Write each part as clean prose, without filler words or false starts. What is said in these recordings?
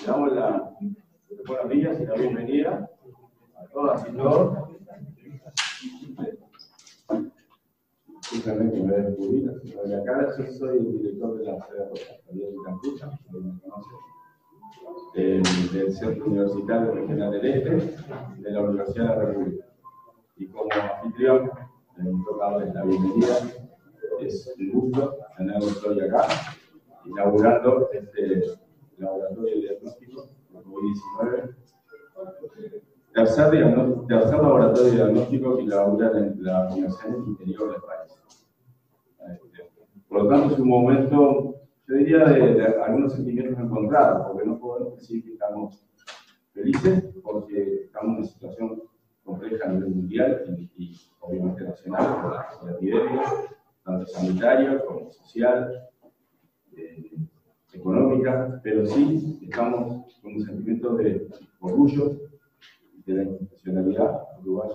Le damos las buenos días y la bienvenida a todas y todos. Justamente me voy a descubrir, de acá yo soy el director de la sede de Campucha, me conoce, del Centro Universitario Regional del Este, de la Universidad de la República. Y como anfitrión, me toca darles la bienvenida. Es un gusto tenerlos hoy acá, inaugurando este laboratorio de diagnóstico de COVID-19. Tercer laboratorio de diagnóstico que inaugura en la Universidad del Interior del país. Por lo tanto, es un momento, yo diría, de algunos sentimientos encontrados, porque no podemos decir que estamos felices, porque estamos en una situación compleja a nivel mundial y obviamente nacional, por la epidemia, tanto sanitaria como social, económica, pero sí estamos con un sentimiento de orgullo de la institucionalidad uruguaya,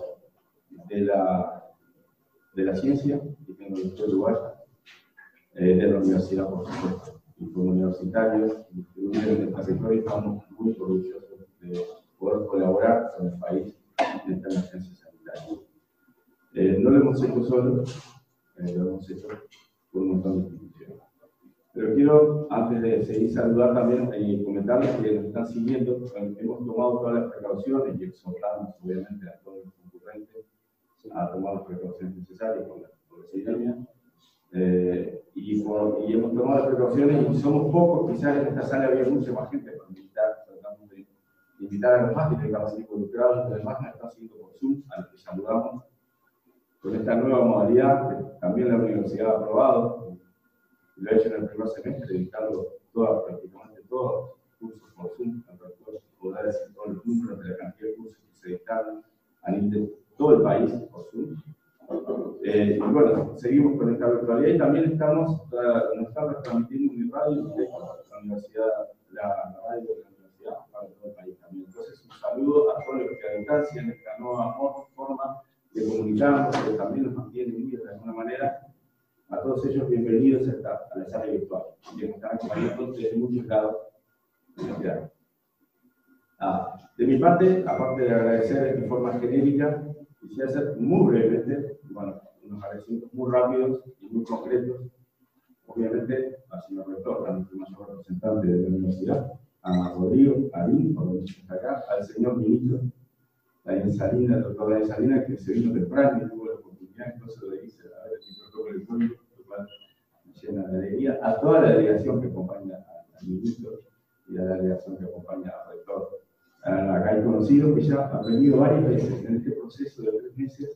de la ciencia y tecnología uruguaya, de la universidad, por supuesto. Y como universitarios distribuidos en el territorio estamos muy orgullosos de poder colaborar con el país en esta emergencia sanitaria. No lo hemos hecho solo, lo hemos hecho por un montón de instituciones. Pero quiero, antes de seguir, saludar también y comentarles que nos están siguiendo. Hemos tomado todas las precauciones y exhortamos, obviamente, a todos los concurrentes a tomar las precauciones necesarias por la epidemia. Y hemos tomado las precauciones y somos pocos, quizás en esta sala había mucha más gente para tratamos de invitar a los más que tengamos involucrados, los demás nos están siguiendo por Zoom, a los que saludamos con esta nueva modalidad que también la universidad ha aprobado. Lo he hecho en el primer semestre, dictando prácticamente todos los cursos por Zoom, poder decir todos los números de la cantidad de cursos que se dictaron a nivel de todo el país por Zoom. Y bueno, seguimos con esta virtualidad y también nos estamos transmitiendo en radio de la universidad, la radio de la universidad para todo el país también. Entonces, un saludo a todos los que a distancia en esta nueva forma de comunicarnos, que también nos mantiene unidos de alguna manera. A todos ellos, bienvenidos a la sala virtual, que nos están acompañando desde muchos lados de la ciudad. De mi parte, aparte de agradecer de forma genérica, quisiera hacer muy brevemente, bueno, unos agradecimientos muy rápidos y muy concretos, obviamente al señor rector, a nuestro mayor representante de la universidad, a Rodrigo, a Lin, por donde está acá, al señor ministro, Daniel Salinas, el doctor Daniel Salinas, que se vino temprano y tuvo la oportunidad, entonces le dice a ver el protocolo electrónico, lo cual nos llena de alegría, a toda la delegación que acompaña al ministro y a la delegación que acompaña al rector. Acá hay conocidos que ya han venido varias veces en este proceso de 3 meses,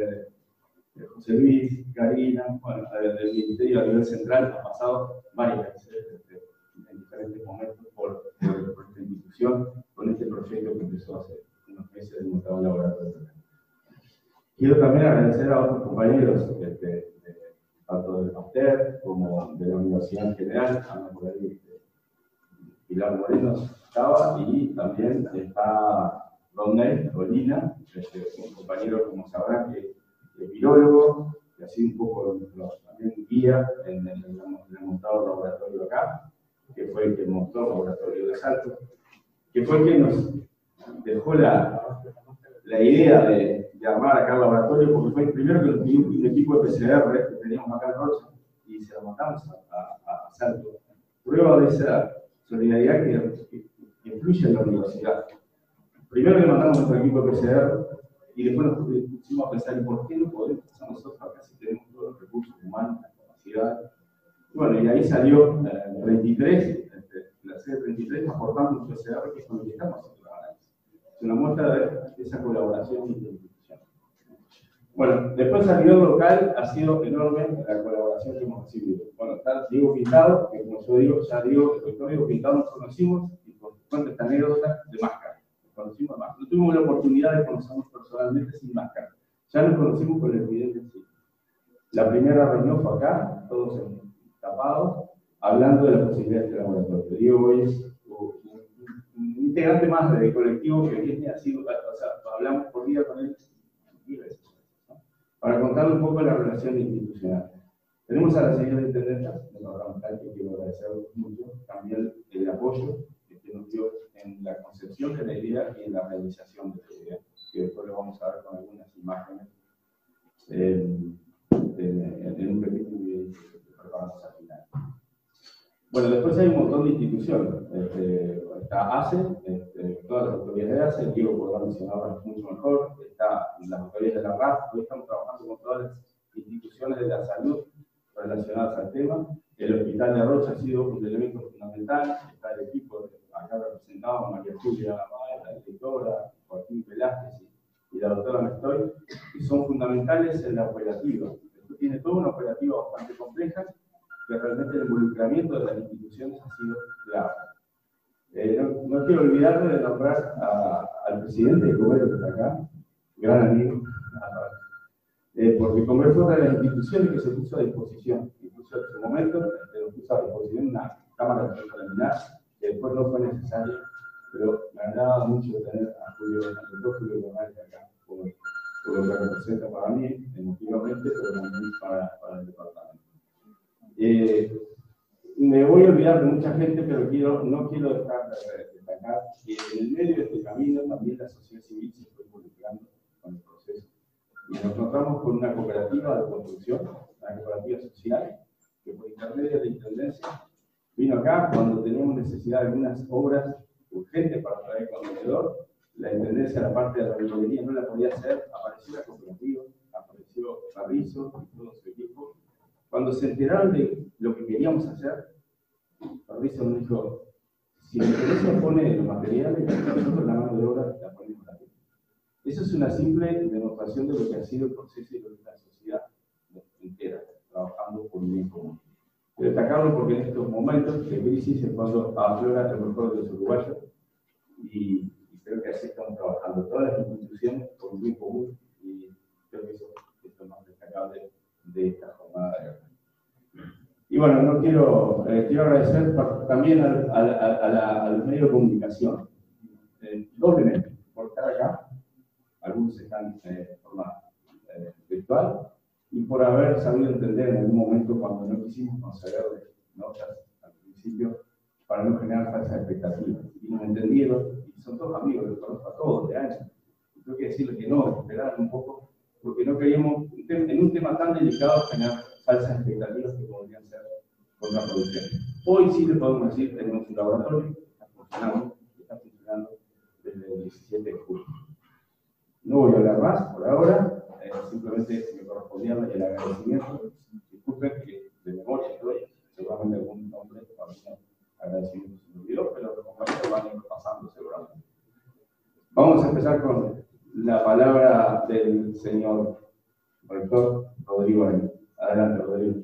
José Luis, Karina, bueno, del Ministerio a nivel central ha pasado varias veces en diferentes momentos por esta institución, con este proyecto que empezó hace unos meses de montado laboratorio. Quiero también agradecer a otros compañeros, tanto del Pasteur como de la Universidad en general, Ana por ahí, Pilar Moreno estaba, y también está Rodney, Rolina, un compañero, como sabrán, que es virólogo, que ha sido un poco también guía en el montado laboratorio acá, que fue el que montó el laboratorio de Salto, que fue el que nos dejó la idea de armar acá el laboratorio, porque fue el primero que nos pidió un equipo de PCR que teníamos acá en Rocha, y se lo montamos a Salto. Prueba de esa solidaridad que influye en la universidad. Primero le mandamos nuestro equipo de PCR y después nos pusimos a pensar, ¿por qué no podemos hacer nosotros acá si tenemos todos los recursos humanos, la capacidad? Bueno, y ahí salió 33, la sede 33, aportando un PCR que es con el que estamos haciendo la análisis. Es una muestra de esa colaboración interinstitucional. Bueno, después a nivel local ha sido enorme la colaboración que hemos recibido. Bueno, está Diego Pintado, que como yo digo, ya digo, el doctor Diego Pintado nos conocimos, y por cuenta esta anécdota de máscara. Nos conocimos más. No tuvimos la oportunidad de conocernos personalmente sin máscara. Ya nos conocimos con el evidente sí. La primera reunión fue acá, todos tapados, hablando de las posibilidades del laboratorio. Diego es un integrante más del colectivo que viene así, o sea, hablamos por día con él 10 veces. Para contarle un poco la relación institucional. Tenemos a la señora intendenta de Barrancal, que quiero agradecer mucho, también el apoyo que nos dio en la concepción de la idea y en la realización de la idea, que después lo vamos a ver con algunas imágenes en un pequeño video que preparamos al final. Bueno, después hay un montón de instituciones. Está ACE, todas las autoridades de ACE, Diego podrá mencionarlas mucho mejor. Está las autoridades de la RAF. Hoy estamos trabajando con todas las instituciones de la salud relacionadas al tema. El Hospital de Rocha ha sido un elemento fundamental. Está el equipo acá representado, María Julia, la directora, Joaquín Velázquez y la doctora Mestoy, y son fundamentales en la operativa. Esto tiene toda una operativa bastante compleja, que realmente el involucramiento de las instituciones ha sido clave. No quiero olvidarme de nombrar al presidente de Comer, que está acá, gran amigo, porque Comer fue una de las instituciones que se puso a disposición. Incluso en su momento nos puso a disposición una cámara de preliminar, que después no fue necesaria, pero me agradaba mucho tener a Julio González acá, por lo que representa para mí, emotivamente, pero también para el departamento. Me voy a olvidar de mucha gente, pero no quiero dejar de destacar que en el medio de este camino también la sociedad civil se fue involucrando con el proceso. Y nos encontramos con una cooperativa de construcción, una cooperativa social, que por intermedio de la Intendencia vino acá cuando teníamos necesidad de algunas obras urgentes para traer contenedor. La Intendencia, la parte de la minería, no la podía hacer, apareció la cooperativa, apareció Carrizo y todo su equipo. Cuando se enteraron de lo que queríamos hacer, Carrizo nos dijo: si la Intendencia pone los materiales, nosotros la mano de obra la ponemos también. Eso es una simple demostración de lo que ha sido el proceso y de la sociedad entera, trabajando por un bien común. Quiero destacarlo porque en estos momentos de crisis es cuando aflora el mejor de los uruguayos, y creo que así estamos trabajando todas las instituciones por un bien común, y creo que eso es lo más destacable de esta jornada de hoy. Y bueno, no quiero agradecer también al medio de comunicación, doblemente, por estar acá. Algunos están de forma virtual, y por haber sabido entender en algún momento cuando no quisimos concederles notas al principio para no generar falsas expectativas. Y nos entendieron, y son todos amigos, los conozco a todos de años. Y tengo que decirles que no, esperaron un poco, porque no queríamos, en un tema tan delicado, generar falsas expectativas que podrían ser contraproducentes. Hoy sí le podemos decir que tenemos un laboratorio que está funcionando desde el 17 de julio. No voy a hablar más por ahora, simplemente me correspondía el agradecimiento. Disculpen que de memoria estoy, seguramente algún nombre, algún agradecimiento se me olvidó, pero los compañeros van a ir pasando seguramente. Vamos a empezar con la palabra del señor rector Rodrigo Arenas. Adelante, Rodrigo.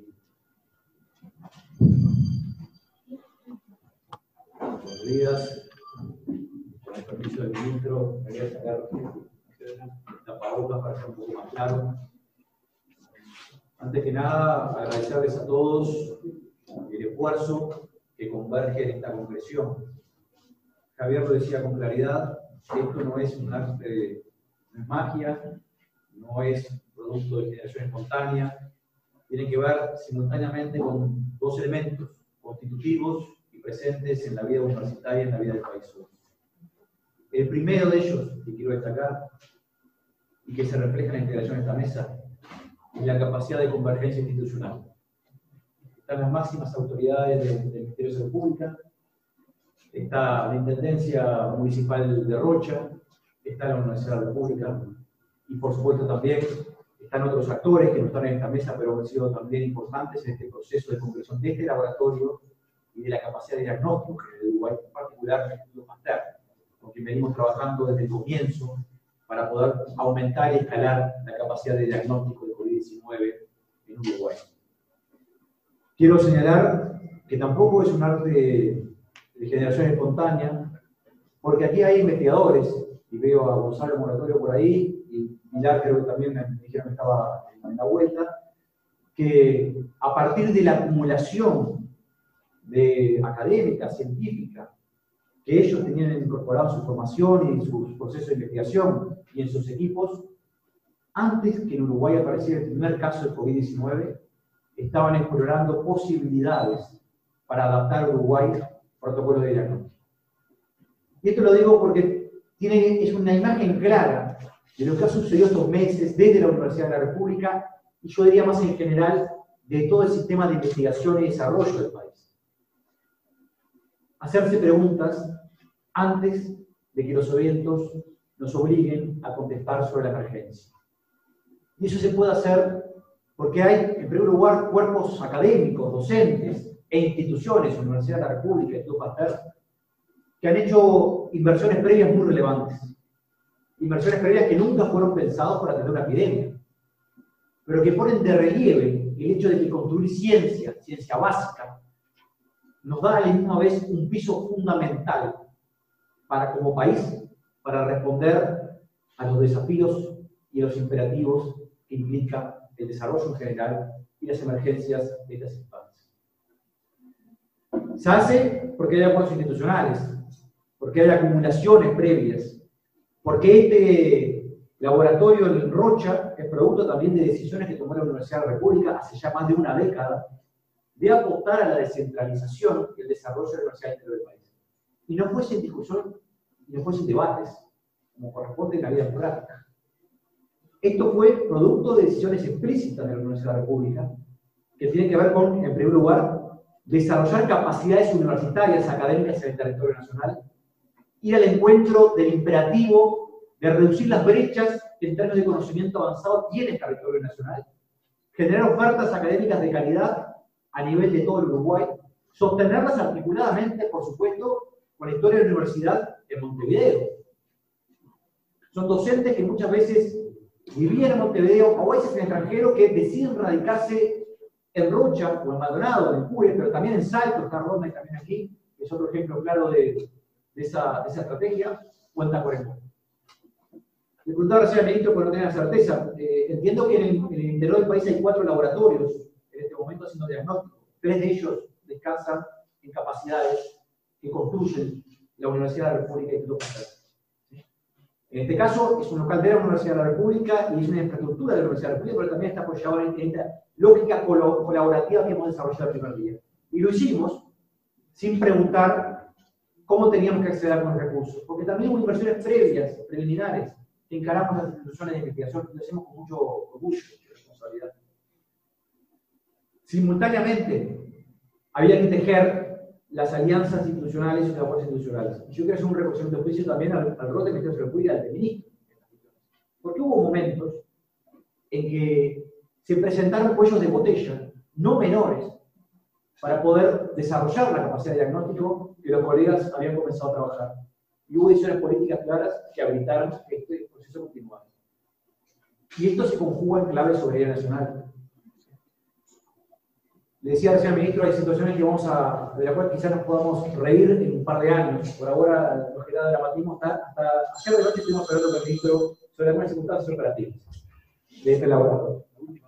Buenos días. Con el permiso del ministro, me voy a sacar tapabocas para ser un poco más claro. Antes que nada, agradecerles a todos el esfuerzo que converge en esta concreción. Javier lo decía con claridad: esto no es un arte, no es magia, no es producto de generación espontánea, tiene que ver simultáneamente con dos elementos constitutivos y presentes en la vida universitaria y en la vida del país hoy. El primero de ellos, que quiero destacar, y que se refleja en la integración de esta mesa, es la capacidad de convergencia institucional. Están las máximas autoridades del Ministerio de Salud Pública, está la Intendencia Municipal de Rocha, está la Universidad de la República, y por supuesto también están otros actores que no están en esta mesa, pero han sido también importantes en este proceso de concreción de este laboratorio y de la capacidad de diagnóstico en el Uruguay, en particular en el Instituto Pasteur, con quien venimos trabajando desde el comienzo para poder aumentar y escalar la capacidad de diagnóstico de COVID-19 en Uruguay. Quiero señalar que tampoco es un arte de generación espontánea, porque aquí hay investigadores, y veo a Gonzalo Moratorio por ahí, y Pilar creo que también me dijeron que estaba en la vuelta, que a partir de la acumulación de académica, científica, que ellos tenían incorporado en su formación y en su proceso de investigación y en sus equipos, antes que en Uruguay apareciera el primer caso de COVID-19, estaban explorando posibilidades para adaptar a Uruguay protocolos de diagnóstico. Y esto lo digo porque es una imagen clara de lo que ha sucedido estos meses desde la Universidad de la República, y yo diría más en general, de todo el sistema de investigación y desarrollo del país. Hacerse preguntas antes de que los eventos nos obliguen a contestar sobre la emergencia. Y eso se puede hacer porque hay, en primer lugar, cuerpos académicos, docentes e instituciones, Universidad de la República, Instituto Pasteur, que han hecho inversiones previas muy relevantes. Inversiones previas que nunca fueron pensadas para atender una epidemia, pero que ponen de relieve el hecho de que construir ciencia básica, nos da a la misma vez un piso fundamental para, como país, para responder a los desafíos y a los imperativos que implica el desarrollo en general y las emergencias de estas instancias. Se hace porque hay acuerdos institucionales, porque hay acumulaciones previas, porque este laboratorio en Rocha es producto también de decisiones que tomó la Universidad de la República hace ya más de una década, de apostar a la descentralización y el desarrollo de la universidad interior del país. Y no fue sin discusión, y no fue sin debates, como corresponde en la vida democrática. Esto fue producto de decisiones explícitas de la Universidad de la República, que tienen que ver con, en primer lugar, desarrollar capacidades universitarias, académicas en el territorio nacional, ir al encuentro del imperativo de reducir las brechas que en términos de conocimiento avanzado tiene el territorio nacional, generar ofertas académicas de calidad a nivel de todo el Uruguay, sostenerlas articuladamente, por supuesto, con la historia de la universidad en Montevideo. Son docentes que muchas veces vivían en Montevideo, o a veces en el extranjero, que deciden radicarse en Rocha o en Maldonado, en Cuye, pero también en Salto, está Ronda y también aquí, que es otro ejemplo claro de esa estrategia, o en Tacuarembó. Le preguntaba recién al ministro, porque no tenía certeza. Entiendo que en el interior del país hay 4 laboratorios en este momento haciendo diagnóstico. 3 de ellos descansan en capacidades que construyen la Universidad de la República y el Instituto Pasteur. En este caso, es un local de la Universidad de la República y es una infraestructura de la Universidad de la República, pero también está apoyado en esta lógica colaborativa que hemos desarrollado el primer día. Y lo hicimos sin preguntar cómo teníamos que acceder a los recursos, porque también hubo inversiones previas, preliminares, que encaramos las instituciones de investigación y lo hacemos con mucho orgullo y responsabilidad. Simultáneamente, había que tejer las alianzas institucionales y los acuerdos institucionales. Y yo quiero hacer un reconocimiento de juicio también al rol del Ministerio de la República y al ministro. Porque hubo momentos en que se presentaron cuellos de botella, no menores, para poder desarrollar la capacidad de diagnóstico que los colegas habían comenzado a trabajar. Y hubo decisiones políticas claras que habilitaron este proceso continuado. Y esto se conjuga en clave de soberanía nacional. Le decía recién al ministro, hay situaciones que de las cuales quizás nos podamos reír en un par de años. Por ahora, lo que da dramatismo hasta ayer de noche estuvimos hablando con el ministro sobre algunas circunstancias operativas de este laboratorio.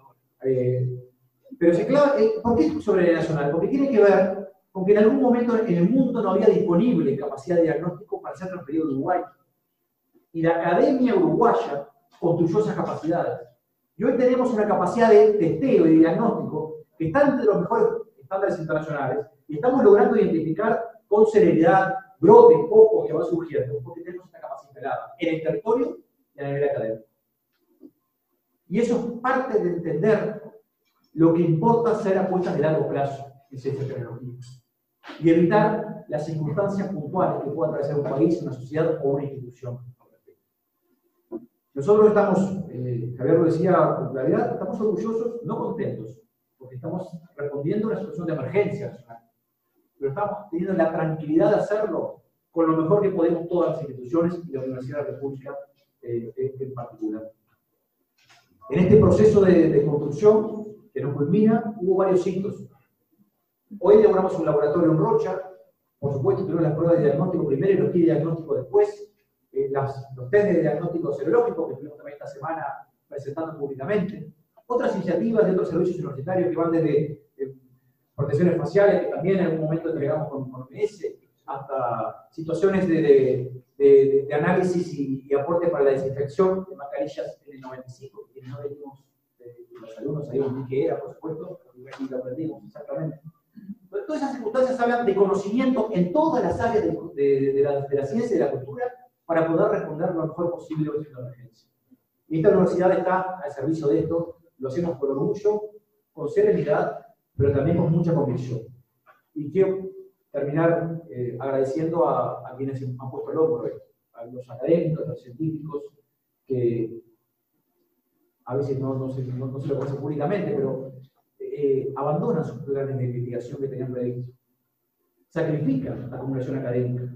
Pero se clava, ¿por qué es soberanía nacional? Porque tiene que ver con que en algún momento en el mundo no había disponible capacidad de diagnóstico para ser transferido a Uruguay. Y la academia uruguaya construyó esas capacidades. Y hoy tenemos una capacidad de testeo y de diagnóstico que está entre los mejores estándares internacionales y estamos logrando identificar con celeridad brotes, pocos que van surgiendo, porque tenemos esta capacidad instalada en el territorio y a nivel académico. Y eso es parte de entender lo que importa hacer apuestas de largo plazo en ciencia y tecnología y evitar las circunstancias puntuales que pueda atravesar un país, una sociedad o una institución. Nosotros estamos, Javier lo decía con claridad, estamos orgullosos, no contentos, porque estamos respondiendo a una situación de emergencia nacional, pero estamos teniendo la tranquilidad de hacerlo con lo mejor que podemos todas las instituciones y la Universidad de la República en particular. En este proceso de construcción que nos culmina, hubo varios hitos. Hoy elaboramos un laboratorio en Rocha, por supuesto tuvimos las pruebas de diagnóstico primero y los kits de diagnóstico después, los test de diagnóstico serológico que estuvimos también esta semana presentando públicamente, otras iniciativas de otros servicios universitarios que van desde protecciones faciales, que también en algún momento entregamos con OMS, hasta situaciones de análisis y aporte para la desinfección de mascarillas en el 95, que no venimos, los alumnos sabíamos ni qué era, por supuesto, y lo aprendimos exactamente. Todas esas circunstancias hablan de conocimiento en todas las áreas de la ciencia y de la cultura para poder responder lo mejor posible a una emergencia. Y esta universidad está al servicio de esto, lo hacemos con orgullo, con serenidad, pero también con mucha convicción. Y quiero terminar agradeciendo a quienes han puesto el hombro, a los académicos, a los científicos, que a veces no se lo conocen públicamente, pero abandonan sus planes de investigación que tenían previstos. Sacrifican la comunicación académica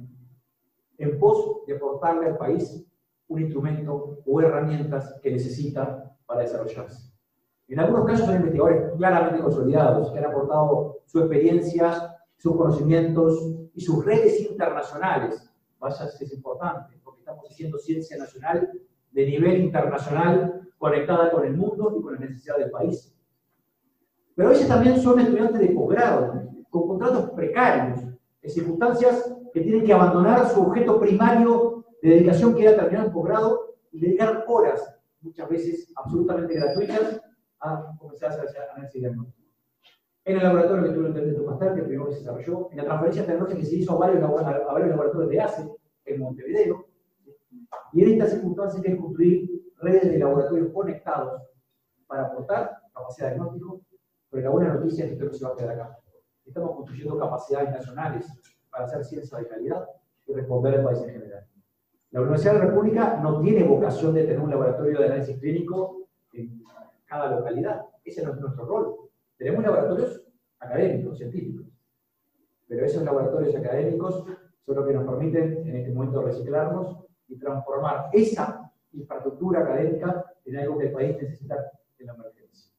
en pos de aportarle al país un instrumento o herramientas que necesita para desarrollarse. En algunos casos son investigadores claramente consolidados, que han aportado su experiencia, sus conocimientos y sus redes internacionales. Vaya, es importante, porque estamos haciendo ciencia nacional de nivel internacional, conectada con el mundo y con las necesidades del país. Pero a veces también son estudiantes de posgrado, con contratos precarios, en circunstancias que tienen que abandonar su objeto primario de dedicación, que era terminar un posgrado, y dedicar horas, muchas veces absolutamente gratuitas, a comenzar a hacer análisis diagnóstico. En el laboratorio que tuve en tu máster, que primero se desarrolló, en la transferencia tecnológica que se hizo a varios laboratorios de ACE, en Montevideo, y en estas circunstancias hay que construir redes de laboratorios conectados para aportar capacidad de diagnóstico, pero la buena noticia es que esto no se va a quedar acá. Estamos construyendo capacidades nacionales para hacer ciencia de calidad y responder al país en general. La Universidad de la República no tiene vocación de tener un laboratorio de análisis clínico en cada localidad. Ese no es nuestro rol. Tenemos laboratorios académicos, científicos, pero esos laboratorios académicos son los que nos permiten en este momento reciclarnos y transformar esa infraestructura académica en algo que el país necesita en la emergencia.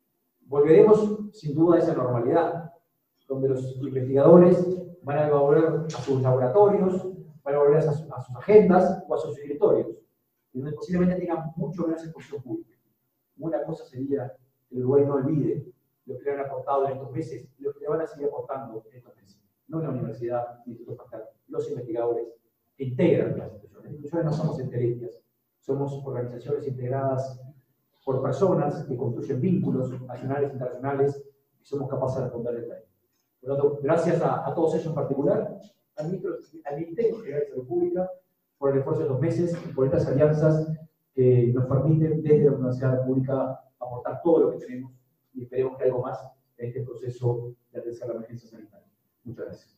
Volveremos sin duda a esa normalidad, donde los investigadores van a volver a sus laboratorios, van a volver a sus agendas o a sus escritorios, y donde posiblemente tengan mucho menos exposición pública. Una cosa sería que el Uruguay no olvide lo que le han aportado en estos meses y lo que le van a seguir aportando en estos meses. No la universidad, ni el Instituto Pascal, los investigadores que integran las instituciones. Las instituciones no somos enteritas, somos organizaciones integradas por personas que construyen vínculos nacionales e internacionales y somos capaces de responder el país. Por lo tanto, gracias a todos ellos en particular, al Ministerio General de Salud Pública, por el esfuerzo de estos meses y por estas alianzas que nos permiten desde la Universidad Pública aportar todo lo que tenemos y esperemos que algo más en este proceso de atención a la emergencia sanitaria. Muchas gracias.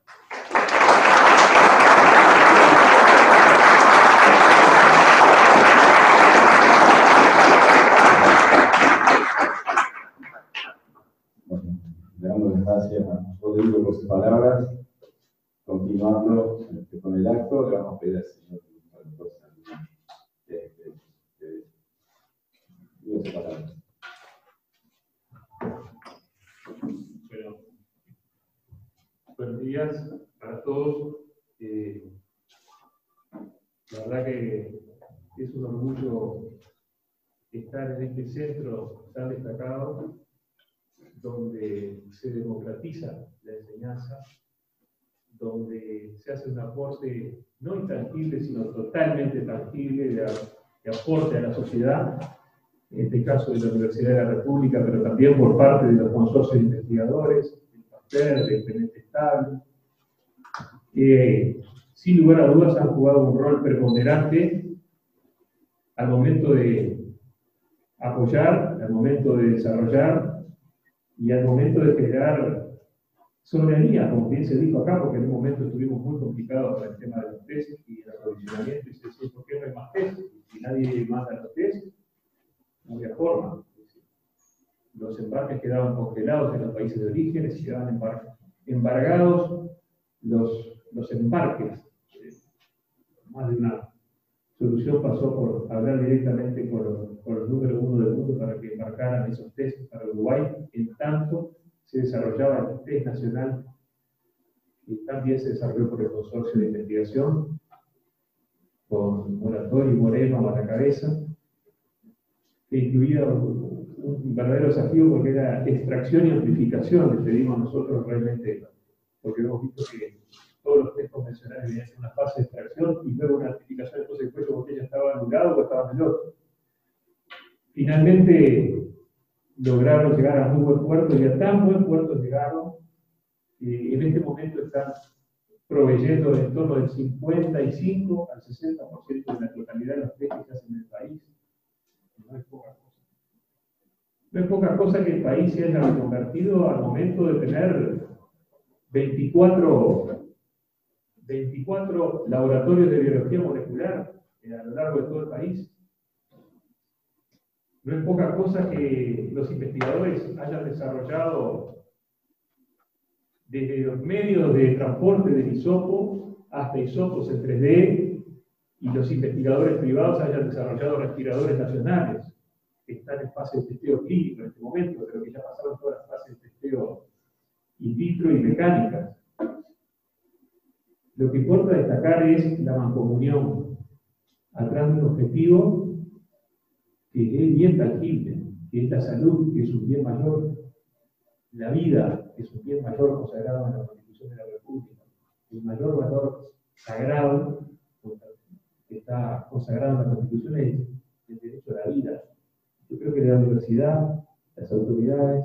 Bueno, le damos las gracias a Rodrigo por sus palabras. Continuando con el acto, le vamos a pedir al señor Bueno, buenos días para todos. La verdad que es un orgullo estar en este centro tan destacado, donde se democratiza la enseñanza, donde se hace un aporte no intangible, sino totalmente tangible de aporte a la sociedad, en este caso de la Universidad de la República, pero también por parte de los consorcios de investigadores, del PASTER, del Clemente Estable, que sin lugar a dudas han jugado un rol preponderante al momento de apoyar, al momento de desarrollar y al momento de generar soberanía, como bien se dijo acá, porque en un momento estuvimos muy complicados con el tema de los test y el aprovisionamiento, y se decía, ¿por qué no hay más test? Si nadie manda los test, no había forma. Los embarques quedaban congelados en los países de origen, se quedaban embargados los embarques. Más de una solución pasó por hablar directamente con los número uno del mundo para que embarcaran esos test para Uruguay, en tanto se desarrollaba el test nacional, que también se desarrolló por el consorcio de investigación, con Moratori y Moreno a la cabeza, que incluía un verdadero desafío porque era extracción y amplificación, le pedimos nosotros realmente, porque hemos visto que todos los test convencionales venían en una fase de extracción y luego una amplificación, entonces el cuello de botella estaba en un lado o estaba en el otro. Finalmente lograron llegar a muy buen puerto y a tan buen puerto llegaron en este momento están proveyendo en torno del 55 al 60% de la totalidad de los test que se hacen en el país. No es poca cosa. No es poca cosa que el país se haya reconvertido al momento de tener 24 laboratorios de biología molecular a lo largo de todo el país. No es poca cosa que los investigadores hayan desarrollado desde los medios de transporte del hisopo hasta hisopos en 3D, y los investigadores privados hayan desarrollado respiradores nacionales que están en fase de testeo clínico en este momento, pero que ya pasaron todas las fases de testeo in vitro y mecánicas. Lo que importa destacar es la mancomunión atrás de un objetivo que es bien tangible, que es la salud, que es un bien mayor, la vida es un bien mayor consagrado en la Constitución de la República, el mayor valor sagrado que está consagrado en la Constitución es el derecho a la vida. Yo creo que la universidad, las autoridades,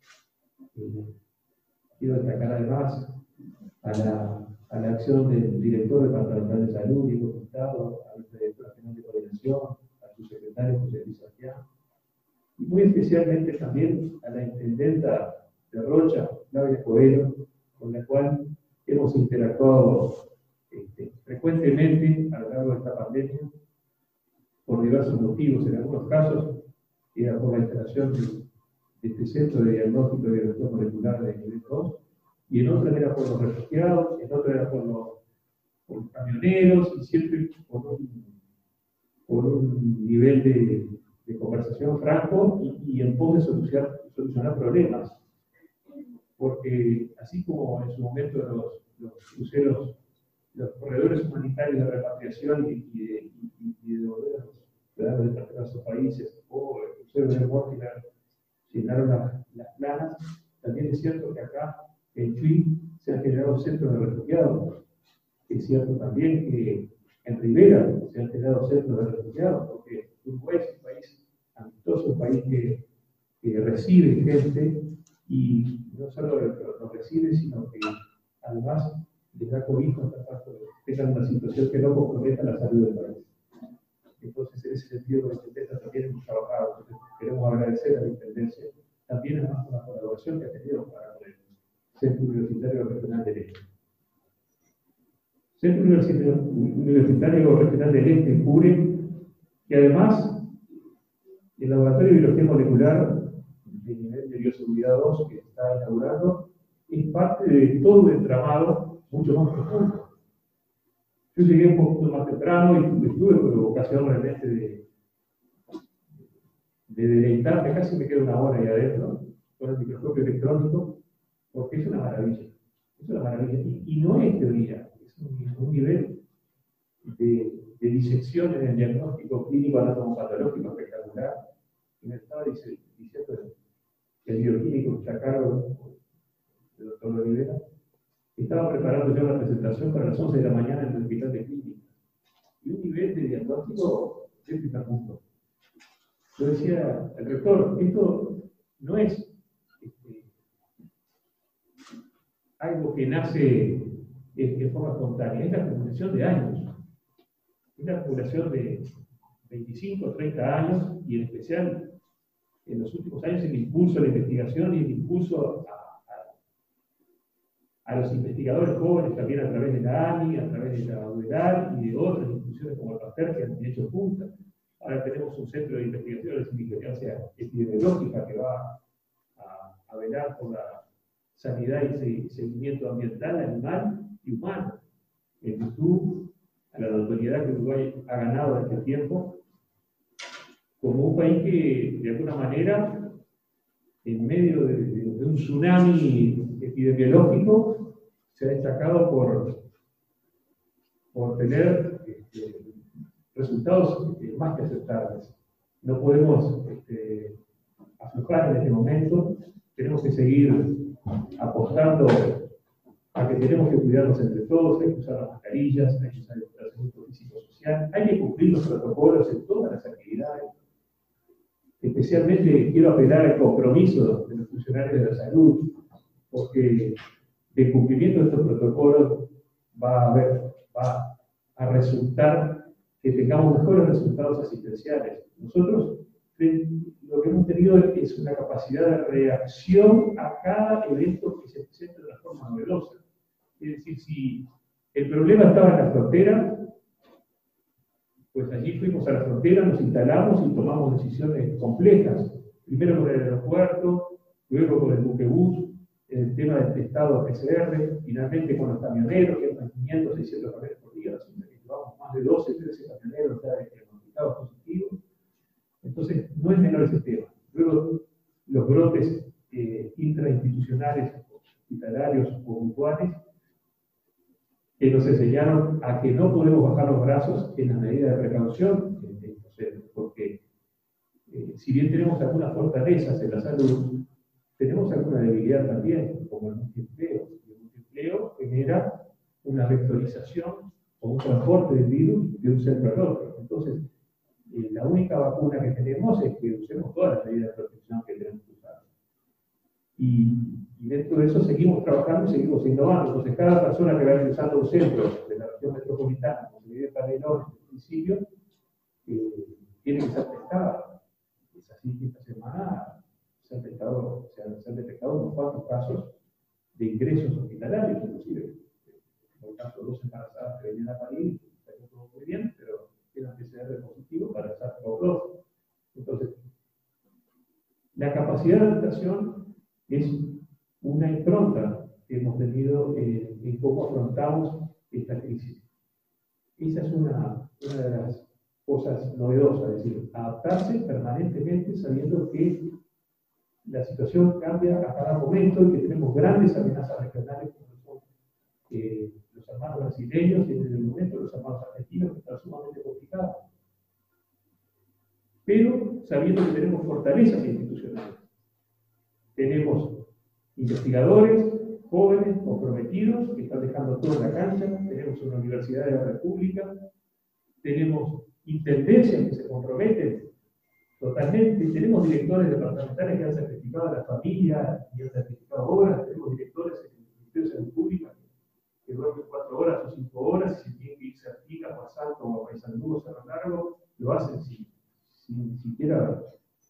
quiero destacar además a la acción del director departamental de salud, Diego Pintado, al director general de coordinación, a su secretario José Luis Santiago, y muy especialmente también a la intendenta de Rocha, Claudia Coelho, con la cual hemos interactuado frecuentemente a lo largo de esta pandemia por diversos motivos. En algunos casos era por la instalación de este centro de diagnóstico de biología molecular de nivel 2, y en otras era por los refugiados, en otras era por los camioneros, y siempre por un nivel de conversación franco y en pos de solucionar problemas. Porque así como en su momento los cruceros, los corredores humanitarios de repatriación y de devolver a los ciudadanos de sus países, o el crucero de Mortimer llenaron las planas, también es cierto que acá en Chuy se han generado centros de refugiados. Es cierto también que en Rivera se han generado centros de refugiados, porque Uruguay es un país amistoso, un país que recibe gente, y no solo lo recibe, sino que además les da cobijo hasta tanto que tengan una situación que no comprometa la salud del país. Entonces, en ese sentido, con la Intendencia también hemos trabajado. Entonces, queremos agradecer a la Intendencia también además por la colaboración que ha tenido para el Centro Universitario Regional del Este. Centro Universitario Regional del Este cubre que además el Laboratorio de Biología Molecular de nivel de bioseguridad 2 que está inaugurando es parte de todo un entramado mucho más profundo. Yo llegué un poquito más temprano y tuve ocasión realmente de deleitarme, casi me quedo una hora ahí adentro con el microscopio electrónico, porque es una maravilla. Es una maravilla. Y no es teoría, es un nivel de disección en el diagnóstico clínico anatomopatológico espectacular. Y me estaba diciendo que el bioquímico que está a cargo del doctor Rivera estaba preparando ya una presentación para las 11 de la mañana en el hospital de clínica. Y un nivel de diagnóstico de primer mundo. Yo decía al rector, esto no es algo que nace de forma espontánea, es la acumulación de años. Es la acumulación de 25 o 30 años, y en especial en los últimos años el impulso a la investigación y el impulso a los investigadores jóvenes también a través de la ANI, a través de la UERAL y de otras instituciones como el PASTER que han hecho punta. Ahora tenemos un centro de investigación de vigilancia epidemiológica que va a velar por la sanidad y seguimiento ambiental, animal y humano, en virtud a la notoriedad que Uruguay ha ganado en este tiempo, como un país que, de alguna manera, en medio de un tsunami epidemiológico, se ha destacado por tener resultados más que aceptables. No podemos aflojar en este momento, tenemos que seguir apostando a que tenemos que cuidarnos entre todos, hay que usar las mascarillas, hay que usar el distanciamiento físico-social, hay que cumplir los protocolos en todas las actividades. Especialmente quiero apelar al compromiso de los funcionarios de la salud, porque el cumplimiento de estos protocolos va a resultar que tengamos mejores resultados asistenciales. Nosotros lo que hemos tenido es una capacidad de reacción a cada evento que se presenta de una forma novedosa. Es decir, si el problema estaba en la frontera, pues allí fuimos a la frontera, nos instalamos y tomamos decisiones complejas. Primero con el aeropuerto, luego con el buquebús, el tema del testado PCR, finalmente con los camioneros, que entran 500, 600 camiones por día, que llevamos más de 12, 13 camioneros ya diagnosticados positivos. Entonces, no es menor ese tema. Luego, los brotes intrainstitucionales, hospitalarios o mutuales, que nos enseñaron a que no podemos bajar los brazos en la medida de precaución, porque si bien tenemos algunas fortalezas en la salud, tenemos alguna debilidad también, como el multiempleo. El multiempleo genera una vectorización o un transporte del virus de un centro al otro. Entonces, la única vacuna que tenemos es que usemos todas las medidas de protección que tenemos que usar. Y dentro de eso seguimos trabajando y seguimos innovando. Entonces, cada persona que va ingresando a un centro de la región metropolitana, como se vive en Panelón, en el municipio, tiene que ser testada. Es así que esta semana se han detectado unos cuantos casos de ingresos hospitalarios, inclusive. Por caso, 2 embarazadas que venían a parir, salió todo muy bien, pero tienen que ser positivo para SARS-CoV-2. Entonces, la capacidad de adaptación es una impronta que hemos tenido en cómo afrontamos esta crisis. Esa es una de las cosas novedosas, es decir, adaptarse permanentemente sabiendo que la situación cambia a cada momento y que tenemos grandes amenazas regionales como son los hermanos brasileños y en el momento los hermanos argentinos, que están sumamente complicados. Pero sabiendo que tenemos fortalezas institucionales. Tenemos investigadores, jóvenes, comprometidos, que están dejando todo en la cancha, tenemos una universidad de la República, tenemos intendencias que se comprometen totalmente, tenemos directores departamentales que han certificado a la familia y han certificado obras, tenemos directores en el Ministerio de Salud Pública que duermen 4 horas o 5 horas, y si tienen que irse a Artigas o a Salto o a Paysandú o Cerro Largo, lo hacen sin siquiera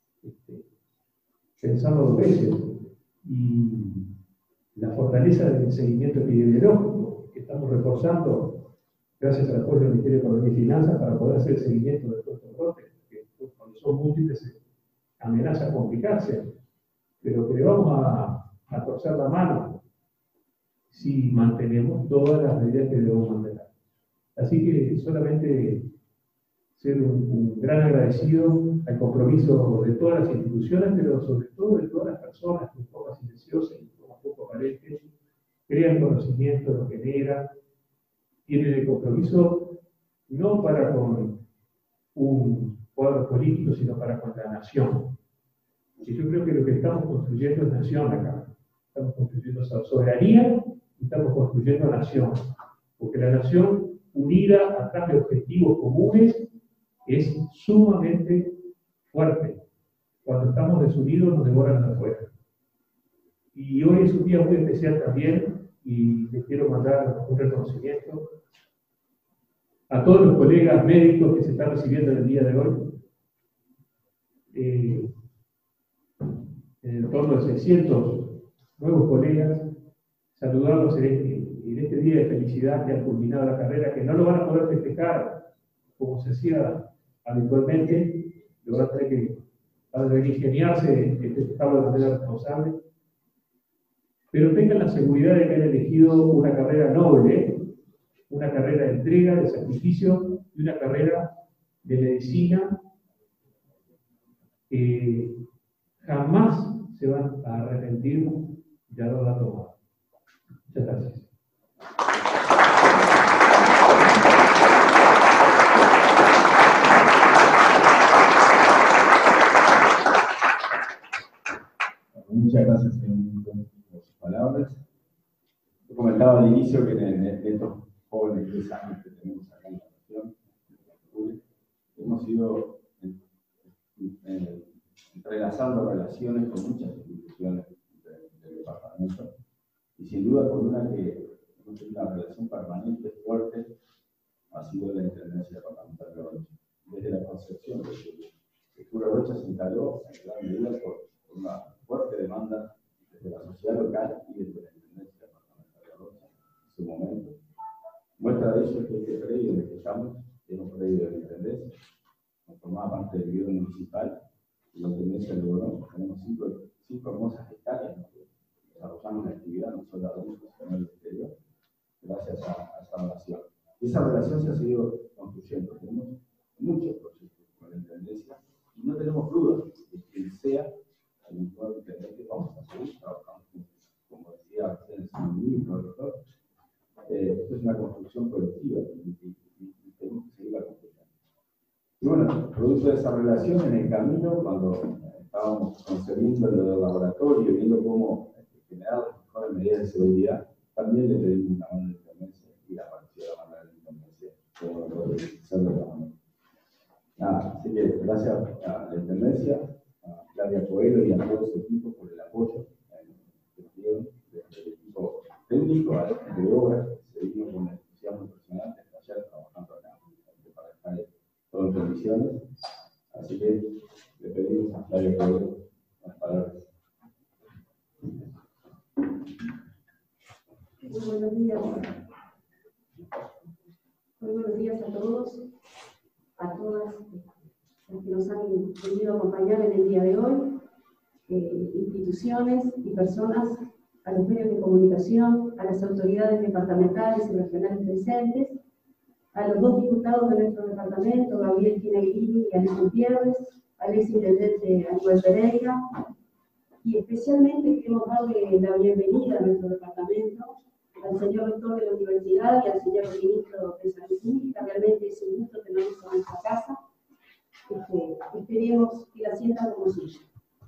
pensarlo 2 veces. Y la fortaleza del seguimiento epidemiológico que estamos reforzando gracias al apoyo del Ministerio de Economía y Finanzas para poder hacer el seguimiento de todos estos brotes, que cuando son múltiples amenaza a complicarse, pero que le vamos a torcer la mano si mantenemos todas las medidas que debemos mantener. Así que solamente ser un gran agradecido al compromiso de todas las instituciones, pero sobre todo de todas las personas que un poco silenciosas y un poco aparentes, crean conocimiento, lo generan, tienen el compromiso no para con un cuadro político, sino para con la nación. Y yo creo que lo que estamos construyendo es nación acá. Estamos construyendo soberanía y estamos construyendo nación. Porque la nación unida atrás de objetivos comunes es sumamente fuerte. Cuando estamos desunidos nos devoran de afuera. Y hoy es un día muy especial también, y les quiero mandar un reconocimiento a todos los colegas médicos que se están recibiendo en el día de hoy. En torno de 600 nuevos colegas, saludarlos en este día de felicidad que han culminado la carrera, que no lo van a poder festejar como se hacía habitualmente, lo van a tener que ingeniarse, festejarlo de manera responsable, pero tengan la seguridad de que han elegido una carrera noble, una carrera de entrega, de sacrificio, y una carrera de medicina que jamás se van a arrepentir de haberla tomado. Muchas gracias. Muchas gracias, señor ministro, por sus palabras. Yo comentaba al inicio que en estos jóvenes 10 años que tenemos acá en la región, hemos ido entrelazando relaciones con muchas instituciones del departamento, y sin duda duda con una que no tiene una relación permanente fuerte ha sido la Intendencia Departamental de Rocha. Desde la concepción de Cultura Rocha se instaló en gran medida por una fuerte demanda desde la sociedad local y desde la Intendencia Departamental de Rocha en su momento. Muestra de ello es que este predio en el que estamos es un predio de la Intendencia, no formaba parte del gobierno municipal y la Intendencia logró, tenemos cinco hermosas hectáreas donde desarrollamos la actividad no solo adultos sino en el exterior, gracias a esta relación. Y esa relación se ha seguido construyendo. Tenemos muchos proyectos con la Intendencia y no tenemos dudas de que sea el nuevo intendente, vamos a seguir trabajando juntos. Como decía recién el señor ministro, el doctor, esto es una construcción colectiva y tenemos que seguirla construyendo. Y bueno, producto de esa relación, en el camino, cuando estábamos concebiendo el laboratorio, viendo cómo generar las mejores medidas de seguridad, también le pedimos una mano de Intendencia y la apareció la mano de la Intendencia, como lo puede ser de otra manera. Nada, así que gracias a la Intendencia, a Claudia Coelho y a todo su equipo por el apoyo que nos dieron, desde el equipo técnico a la gente de obra, se vino con una entusiasmo impresionante hasta ayer trabajando acá, para estar todo en condiciones. Así que le pedimos a Claudia Coelho las palabras. Muy buenos días. Muy buenos días a todos, a todas las que nos han venido a acompañar en el día de hoy, instituciones y personas, a los medios de comunicación, a las autoridades departamentales y regionales presentes, a los dos diputados de nuestro departamento, Gabriel Tinagrini y Alex Gutiérrez, al exintendente Aníbal Pereira, y especialmente queremos darle la bienvenida a nuestro departamento al señor rector de la universidad y al señor ministro de Salud Pública. Realmente es un gusto tenerlos en nuestra casa. Esperemos que la sientan como suya.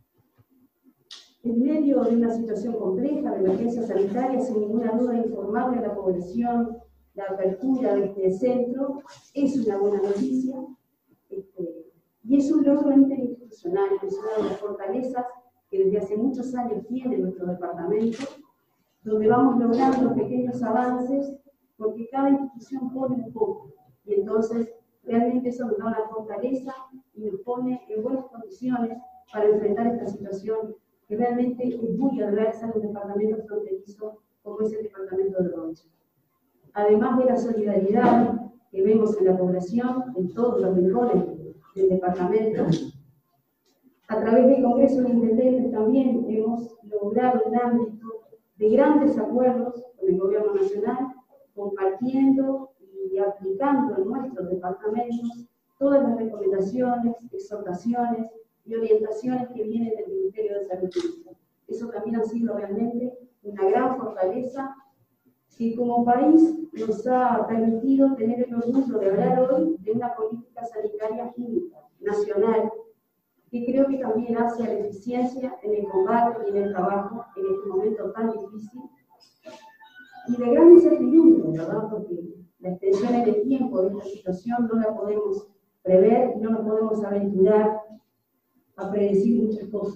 En medio de una situación compleja de emergencia sanitaria, sin ninguna duda, informarle a la población la apertura de este centro es una buena noticia y es un logro interinstitucional, es una de las fortalezas que desde hace muchos años tiene nuestro departamento, donde vamos logrando pequeños avances, porque cada institución pone un poco, y entonces realmente eso nos da una fortaleza y nos pone en buenas condiciones para enfrentar esta situación que realmente es muy adversa en un departamento fronterizo como es el departamento de Rocha. Además de la solidaridad que vemos en la población, en todos los rincones del departamento, a través del Congreso de Intendentes también hemos logrado un ámbito de grandes acuerdos con el Gobierno Nacional, compartiendo y aplicando en nuestros departamentos todas las recomendaciones, exhortaciones y orientaciones que vienen del Ministerio de Salud Pública. Eso también ha sido realmente una gran fortaleza que como país nos ha permitido tener el orgullo de hablar hoy de una política sanitaria única, nacional, que creo que también hace a la eficiencia en el combate y en el trabajo en este momento tan difícil y de gran incertidumbre, ¿verdad? Porque la extensión en el tiempo de esta situación no la podemos prever y no nos podemos aventurar a predecir muchas cosas.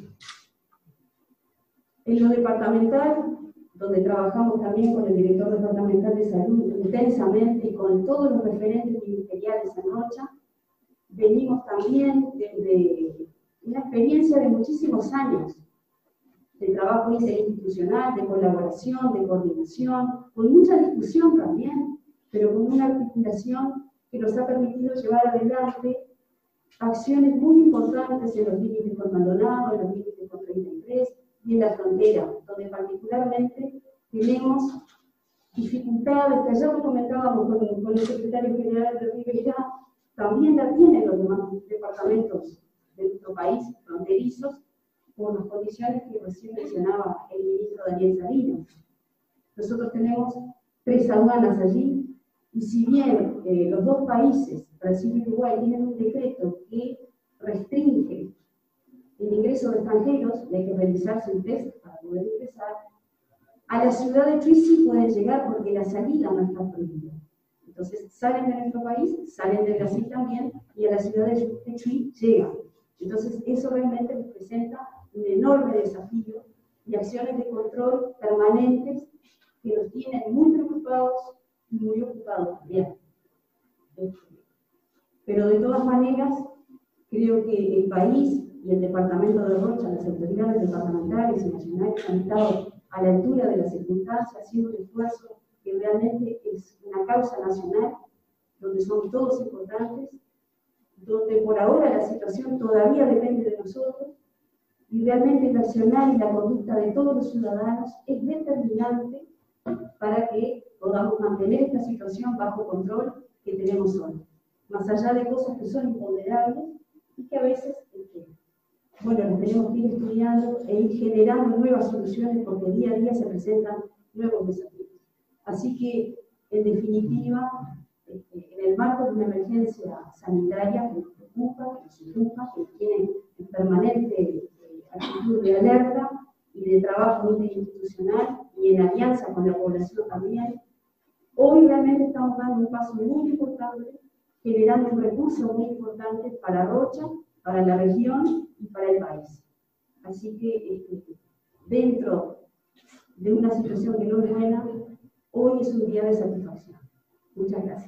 En lo departamental, donde trabajamos también con el director departamental de salud intensamente y con todos los referentes ministeriales en Rocha, venimos también desde una experiencia de muchísimos años de trabajo interinstitucional, de colaboración, de coordinación, con mucha discusión también, pero con una articulación que nos ha permitido llevar adelante acciones muy importantes en los límites con Maldonado, en los límites con 33 y en la frontera, donde particularmente tenemos dificultades que ayer lo comentábamos con el secretario general de Rivera, también la tienen los demás departamentos de nuestro país, fronterizos, por las condiciones que recién mencionaba el ministro Daniel Sarino. Nosotros tenemos 3 aduanas allí, y si bien los dos países, Brasil y Uruguay, tienen un decreto que restringe el ingreso de extranjeros, y hay que realizarse un test para poder ingresar, a la ciudad de Chuy sí pueden llegar porque la salida no está prohibida. Entonces salen de nuestro país, salen de Brasil también, y a la ciudad de Chuy llegan. Entonces eso realmente representa un enorme desafío y acciones de control permanentes que nos tienen muy preocupados y muy ocupados también. Pero de todas maneras, creo que el país y el departamento de Rocha, las autoridades departamentales y nacionales han estado a la altura de las circunstancias, haciendo un esfuerzo que realmente es una causa nacional, donde somos todos importantes, donde por ahora la situación todavía depende de nosotros, y realmente el accionar y la conducta de todos los ciudadanos es determinante para que podamos mantener esta situación bajo control que tenemos hoy. Más allá de cosas que son imponderables y que a veces, bueno, las tenemos que ir estudiando e ir generando nuevas soluciones porque día a día se presentan nuevos desafíos. Así que, en definitiva, en el marco de una emergencia sanitaria que nos preocupa, que nos ocupa, que tiene en permanente actitud de alerta y de trabajo interinstitucional y en alianza con la población también, hoy realmente estamos dando un paso muy importante, generando un recurso muy importante para Rocha, para la región y para el país. Así que dentro de una situación que no es buena, hoy es un día de satisfacción. Muchas gracias.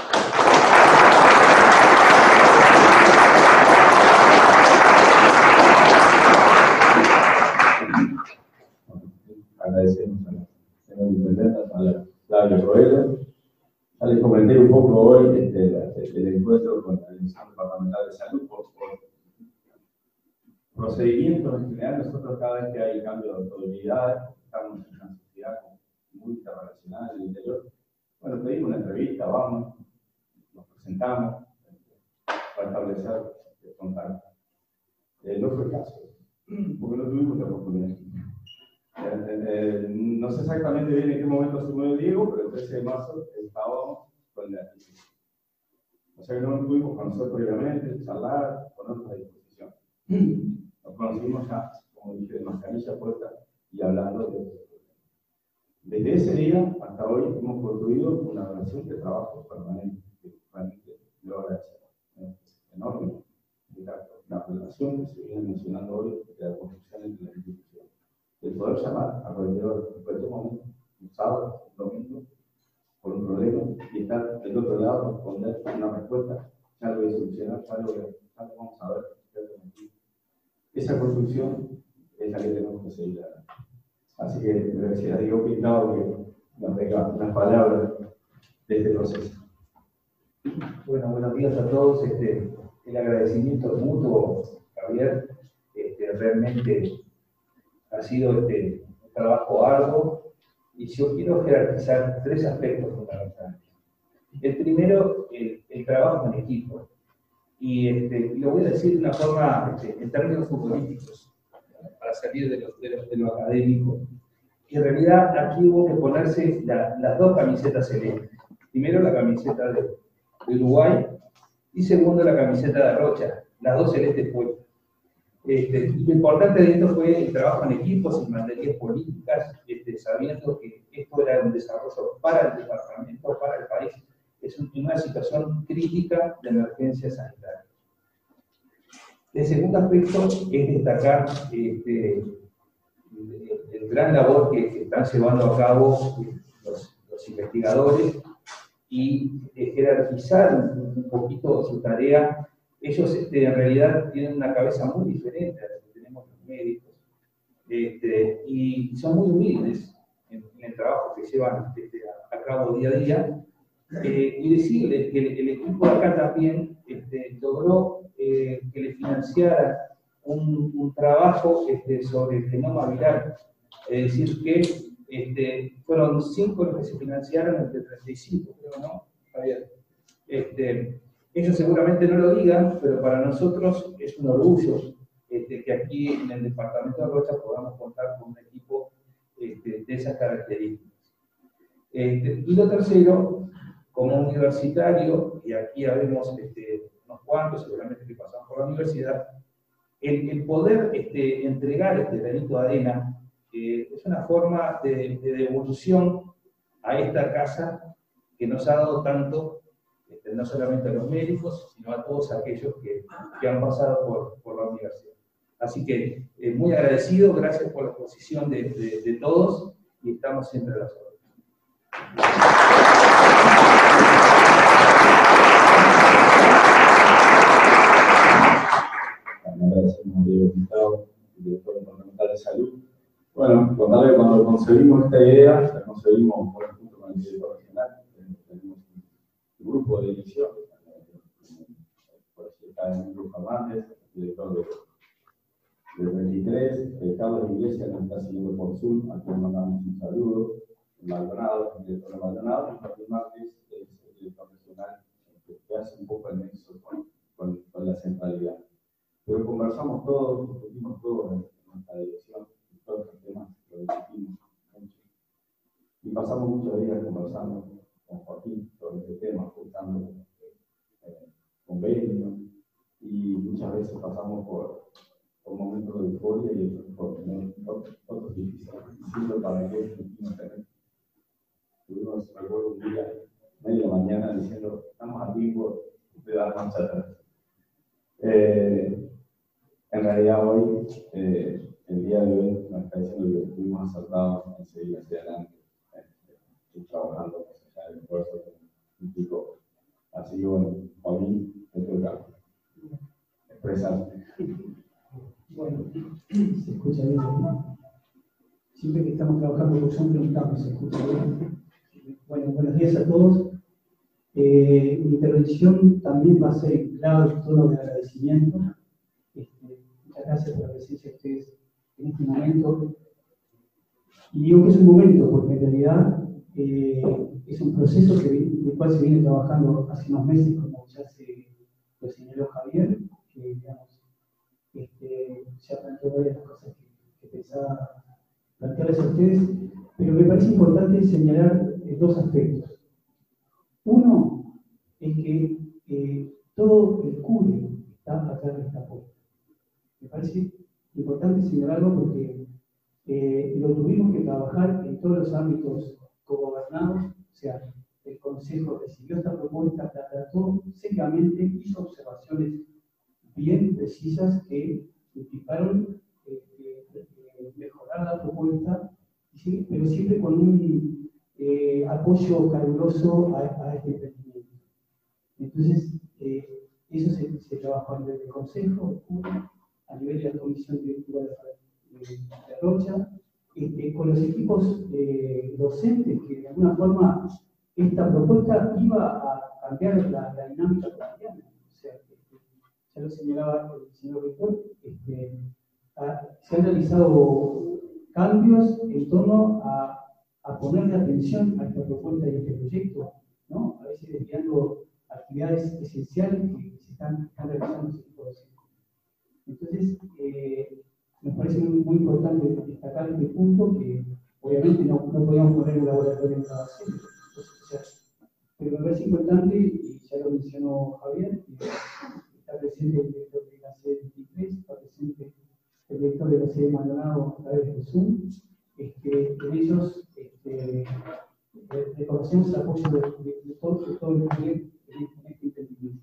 Agradecemos a la señora intendenta, a la Flavia Roelo. Ya les comenté un poco hoy el encuentro con la Dirección Departamental de Salud por procedimientos en general. Nosotros cada vez que hay cambio de autoridad, estamos en una sociedad muy interrelacionada en el interior. Bueno, pedimos una entrevista, vamos, nos presentamos para establecer contacto. No fue el caso, porque no tuvimos la oportunidad. No sé exactamente bien en qué momento asumió Diego, pero el 13 de marzo estábamos con la crisis. O sea que no tuvimos con nosotros previamente, charlar, ponernos a disposición. Nos conocimos ya, como dije, de mascarilla puesta y hablando de eso. Desde ese día hasta hoy hemos construido una relación de trabajo permanente, que realmente lo agradecemos. Es enorme la relación que se viene mencionando hoy de la construcción entre las instituciones. El poder llamar al proveedor en cualquier momento, un sábado, un domingo, por un problema, y estar del otro lado, responder una respuesta, ya lo voy a solucionar, ya lo vamos a ver. Esa construcción es la que tenemos que seguir adelante. Así que le decía a Diego Pintado que nos tenga unas palabras de este proceso. Bueno, buenos días a todos. El agradecimiento mutuo, Javier, realmente ha sido un trabajo arduo, y yo quiero jerarquizar tres aspectos fundamentales. El primero, el trabajo en equipo, y lo voy a decir de una forma, en términos futbolísticos, para salir de lo académico. En realidad, aquí hubo que ponerse las dos camisetas celestes. Primero, la camiseta de Uruguay, y segundo, la camiseta de Rocha, las dos celestes puestas. Lo importante de esto fue el trabajo en equipos, en materias políticas, sabiendo que esto era un desarrollo para el departamento, para el país. Es una situación crítica de emergencia sanitaria. El segundo aspecto es destacar el gran labor que están llevando a cabo los investigadores y jerarquizar un poquito su tarea. Ellos en realidad tienen una cabeza muy diferente a la que tenemos los médicos, y son muy humildes en el trabajo que llevan a cabo día a día. Y decirles que el equipo de acá también logró que le financiara un trabajo sobre el genoma viral. Es decir, que fueron 5 los que se financiaron entre 35, creo, ¿no, Javier? Ellos seguramente no lo digan, pero para nosotros es un orgullo que aquí en el departamento de Rocha podamos contar con un equipo de esas características. Y lo tercero, como universitario, y aquí habemos unos cuantos, seguramente que pasamos por la universidad, el poder entregar este granito de arena es una forma de devolución a esta casa que nos ha dado tanto, no solamente a los médicos, sino a todos aquellos que han pasado por la universidad. Así que muy agradecido, gracias por la exposición de todos, y estamos siempre a las órdenes. Agradecemos a Diego Pintado, el director departamental de salud. Bueno, contarle que cuando concebimos esta idea, la concebimos junto con el director regional. Tenemos un grupo de edición, por así está en Luis Fernández, director de 23, Carlos Iglesias nos está siguiendo por Zoom, a quien mandamos un saludo, Maldonado, el director de Maldonado, y Martín Márquez, es el director regional, que hace un poco el nexo con la centralidad. Pero conversamos todos, discutimos todo en nuestra dirección, y todos los temas lo discutimos mucho. Y pasamos muchos días conversando con Joaquín sobre este tema, ajustando convenios, y muchas veces pasamos por momentos de euforia y otros difíciles, diciendo para qué no tener. Tuvimos, recuerdo un día, media de la mañana, diciendo, estamos a tiempo de dar marcha atrás. En realidad hoy, el día de hoy, nos está diciendo que estuvimos acertados en seguir hacia adelante y trabajando más allá del esfuerzo que implicó. Así que bueno, Joaquín, te toca expresar. Bueno, se escucha bien, ¿no? Siempre que estamos trabajando por Zoom preguntamos, ¿se escucha bien? Bueno, buenos días a todos. Mi intervención también va a ser en clave y tono de agradecimiento. Muchas gracias por la presencia de ustedes en este momento. Y digo que es un momento porque en realidad es un proceso del cual se viene trabajando hace unos meses, como ya lo señaló Javier, que digamos, se ha planteado varias cosas que pensaba plantearles a ustedes, pero me parece importante señalar dos aspectos. Uno es que todo el CURE está atrás de esta puerta. Me parece importante señalarlo porque lo tuvimos que trabajar en todos los ámbitos cogobernados, o sea, el Consejo recibió esta propuesta, la trató secamente, hizo observaciones bien precisas que implicaron mejorar la propuesta, ¿sí? Pero siempre con un apoyo caluroso a este emprendimiento. Entonces, eso se trabajó a nivel del Consejo, a nivel de la Comisión Directiva de Rocha, con los equipos docentes, que de alguna forma esta propuesta iba a cambiar la dinámica cotidiana. O sea, ya lo señalaba el señor rector, se han realizado cambios en torno a ponerle atención a esta propuesta y a este proyecto, ¿no? A veces desviando actividades esenciales que se están realizando en ese tipo de centros. Entonces, nos parece muy importante destacar este punto, que obviamente no podíamos poner un laboratorio en cada centro, pero me parece importante, y ya lo mencionó Javier, que está presente el director de la sede 23, está presente el director de la sede Maldonado a través de Zoom, en ellos reconocemos el apoyo de todo el proyecto en este entendimiento.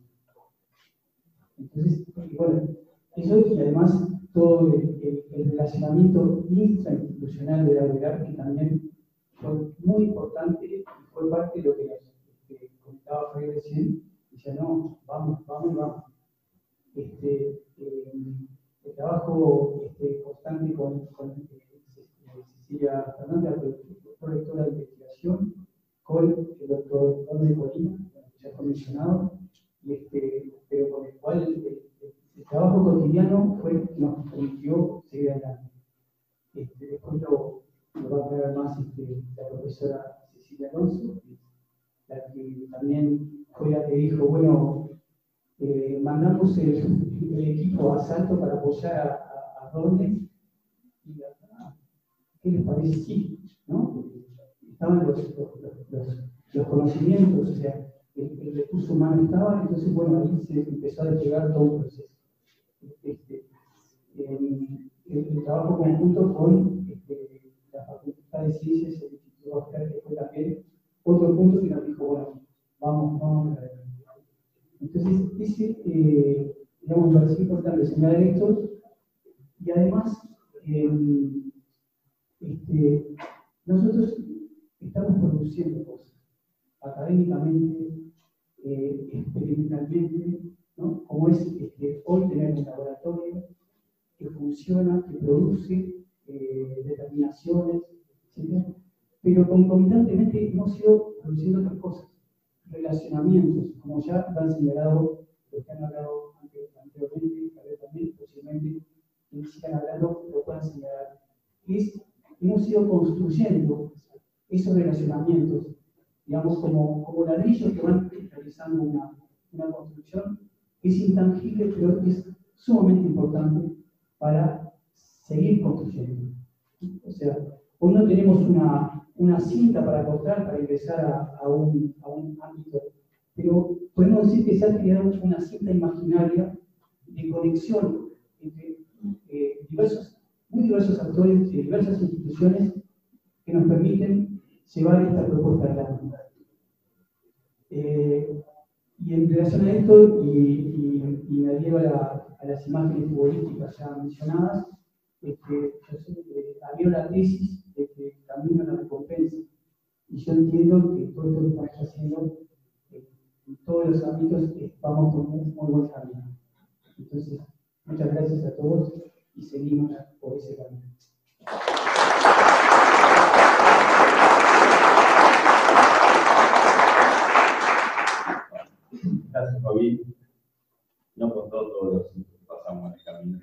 Entonces, bueno, eso y además todo el relacionamiento intrainstitucional de la UELAR, que también fue muy importante y fue parte de lo que comentaba Javier recién, decía, no, vamos. El trabajo constante con Cecilia Fernández, la prorectora de investigación, con el doctor Donde Colina, que ya fue mencionado, pero con el cual el trabajo cotidiano fue el que nos permitió seguir adelante. Después lo va a aclarar más la profesora Cecilia Alonso, la que también fue la que dijo, bueno, mandamos el equipo a Salto para apoyar a Ronde, y ¿qué les parece? Sí, ¿no? Estaban los conocimientos, o sea, el recurso humano estaba, entonces, bueno, ahí se empezó a desplegar todo un proceso. El trabajo conjunto con la Facultad de Ciencias y el Instituto Oscar, que fue también otro punto que nos dijo, bueno, vamos a ver. Entonces, digamos, me parece importante señalar esto, y además, nosotros estamos produciendo cosas, académicamente, experimentalmente, ¿no? Como es hoy tener un laboratorio que funciona, que produce determinaciones, ¿sí? Pero concomitantemente hemos ido produciendo otras cosas, relacionamientos, como ya lo han señalado los que han hablado anteriormente, también posiblemente quienes sigan hablando lo puedan señalar. Hemos ido construyendo esos relacionamientos, digamos, como ladrillos que van realizando una construcción que es intangible, pero es sumamente importante para seguir construyendo. O sea, hoy no tenemos una cinta para cortar, para ingresar a un ámbito, pero podemos decir que se ha creado una cinta imaginaria de conexión entre muy diversos actores de diversas instituciones que nos permiten llevar esta propuesta adelante. Y en relación a esto, y me adhiero a las imágenes futbolísticas ya mencionadas, yo adhiero a la tesis de que el camino es la recompensa. Y yo entiendo que todo esto que estamos haciendo, en todos los ámbitos, vamos por un muy buen camino. Entonces, muchas gracias a todos y seguimos por ese camino. Gracias, Fabi. No con todos los que pasamos en el camino.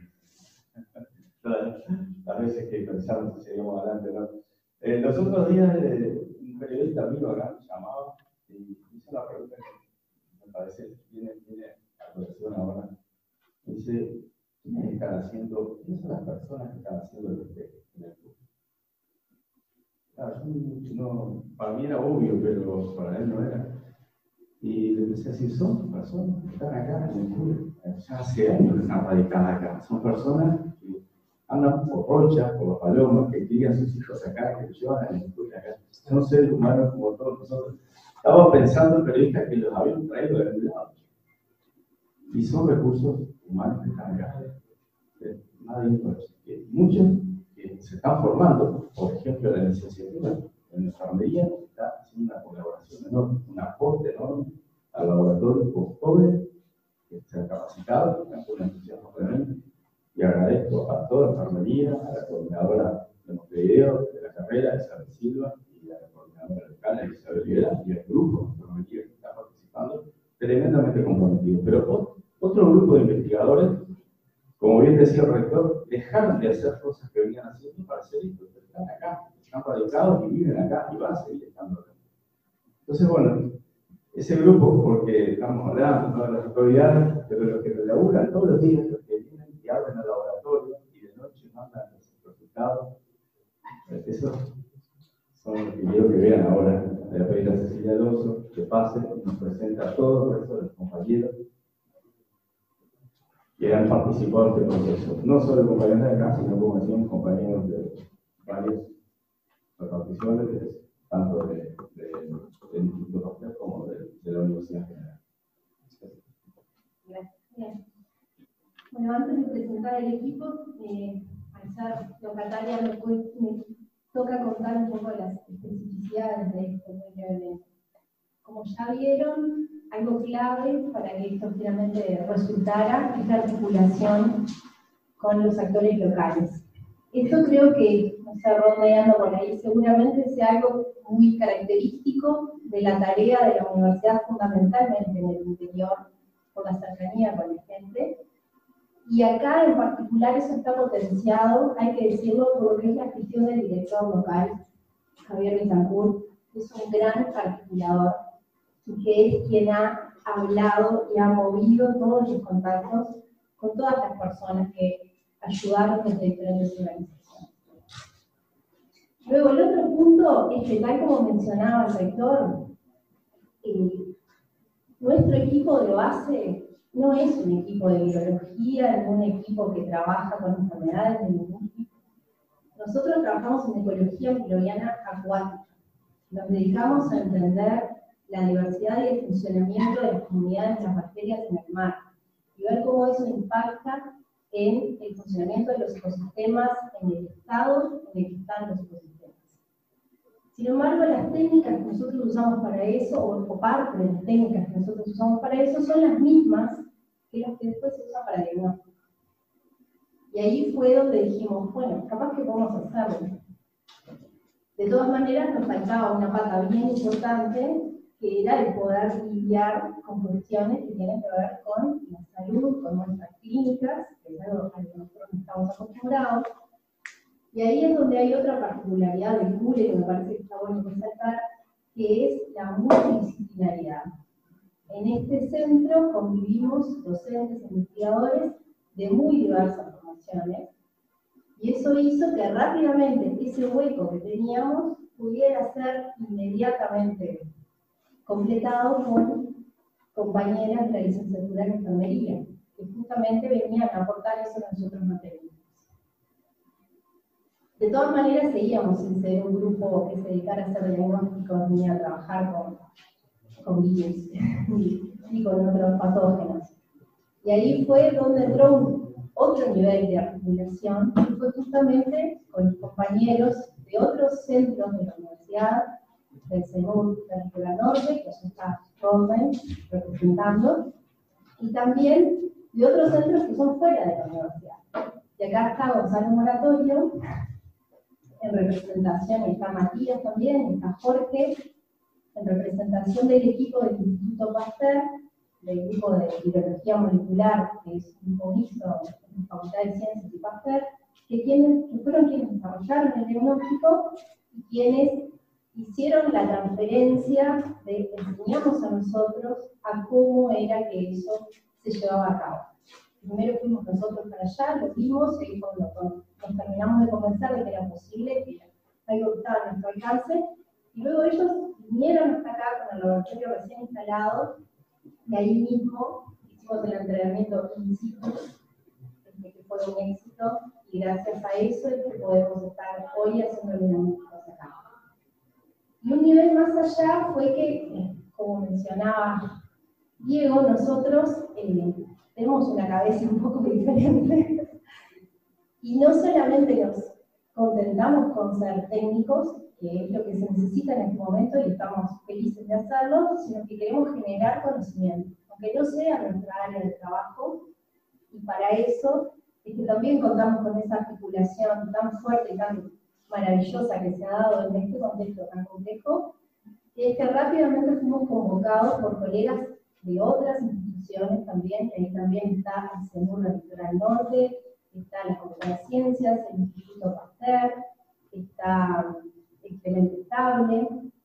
Las veces que pensamos si seguimos adelante, ¿no? Los otros días, un periodista amigo acá me llamaba y hizo una pregunta que me parece viene a colación ahora. Dice, ¿quiénes son las personas que están haciendo lo que en el club? Claro, para mí era obvio, pero para él no era. Y le empecé a decir, son personas que están acá en el club, ya hace años que están radicadas acá. Son personas que andan por Rocha, por los Palomas, que crían sus hijos acá, que los llevan a la escuela acá. Son seres humanos como todos nosotros. Estaba pensando en periodistas que los habían traído de algún lado. Y son recursos humanos que están acá. Muchos que se están formando, por ejemplo, la licenciatura en enfermería está haciendo una colaboración enorme, un aporte enorme al laboratorio pobre que se ha capacitado, que hace un entusiasmo tremendo. Y agradezco a toda la enfermería, a la coordinadora de Montevideo, de la carrera, Isabel Silva, y a la coordinadora local, Isabel Rivera, y al grupo de enfermería que está participando, tremendamente comprometido. Pero otro grupo de investigadores, como bien decía el rector, dejaron de hacer cosas que venían haciendo para hacer esto. Están acá, están radicados y viven acá y van a seguir estando acá. Entonces, bueno, ese grupo, porque estamos hablando de las autoridades, pero los que lo laburan todos los días, los que vienen y abren el laboratorio y de noche mandan los resultados, esos son los que quiero que vean ahora. Le voy a pedir a Cecilia Alonso que pase y nos presenta a todos el resto de los compañeros que han participado en este proceso. No solo compañeros de acá, sino como decíamos, compañeros de varias reparticiones, tanto del Instituto Pasteur como de la Universidad General. Gracias. Bueno, antes de presentar el equipo, al ser locataria me toca contar un poco las especificidades de esto muy brevemente. Como ya vieron, algo clave para que esto finalmente resultara es la articulación con los actores locales. Esto creo que, no sé, rondeando por ahí, seguramente sea algo muy característico de la tarea de la universidad, fundamentalmente en el interior, por la cercanía con la gente. Y acá en particular eso está potenciado, hay que decirlo, por lo que es la gestión del director local, Javier Betancourt, que es un gran articulador y que es quien ha hablado y ha movido todos los contactos con todas las personas que ayudaron desde diferentes organizaciones. Luego, el otro punto es que, tal como mencionaba el rector, nuestro equipo de base no es un equipo de biología, ni un equipo que trabaja con enfermedades de ningún tipo. Nosotros trabajamos en ecología microbiana acuática. Nos dedicamos a entender la diversidad y el funcionamiento de las comunidades de las bacterias en el mar y ver cómo eso impacta en el funcionamiento de los ecosistemas, en el estado en el que están los ecosistemas. Sin embargo, las técnicas que nosotros usamos para eso, o parte de las técnicas que nosotros usamos para eso, son las mismas que las que después se usan para diagnóstico. Y ahí fue donde dijimos, bueno, capaz que podemos hacerlo. De todas maneras, nos faltaba una pata bien importante, que era el poder lidiar con cuestiones que tienen que ver con la salud, con nuestras clínicas, que es algo a lo que nosotros estamos acostumbrados. Y ahí es donde hay otra particularidad del CURE que me parece que está bueno resaltar, que es la multidisciplinaridad. En este centro convivimos docentes e investigadores de muy diversas formaciones, y eso hizo que rápidamente ese hueco que teníamos pudiera ser inmediatamente completado con compañeras de la licenciatura en enfermería, que justamente venían a aportar eso a nosotros no teníamos. De todas maneras, seguíamos sin ser un grupo que se dedicara a hacer diagnósticos ni a trabajar con virus y con otros patógenos. Y ahí fue donde entró otro nivel de articulación, que fue justamente con los compañeros de otros centros de la universidad, del CENUR de la Norte, que ya está Rodney representando, y también de otros centros que son fuera de la universidad. Y acá está Gonzalo Moratorio, en representación, está Matías también, está Jorge, en representación del equipo del Instituto Pasteur, del grupo de biología molecular, que es un comiso en la Facultad de Ciencias y Pasteur, que fueron quienes desarrollaron el diagnóstico y quienes hicieron la transferencia de enseñarnos a nosotros a cómo era que eso se llevaba a cabo. Primero fuimos nosotros para allá, lo vimos, y cuando nos terminamos de convencer de que era posible, que era algo que estaba a nuestro alcance, y luego ellos vinieron hasta acá con el laboratorio recién instalado, y ahí mismo hicimos el entrenamiento in situ, que fue un éxito, y gracias a eso es que podemos estar hoy haciendo diagnósticos acá. Y un nivel más allá fue que, como mencionaba Diego, nosotros tenemos una cabeza un poco diferente, y no solamente nos contentamos con ser técnicos, que es lo que se necesita en este momento y estamos felices de hacerlo, sino que queremos generar conocimiento, aunque no sea nuestra área de trabajo, y para eso es que también contamos con esa articulación tan fuerte y tan maravillosa que se ha dado en este contexto tan complejo, y es que rápidamente fuimos convocados por colegas de otras instituciones también, y ahí también está el CENUR del Litoral Norte, está la Facultad de Ciencias, el Instituto Pasteur, está Excelente Estable,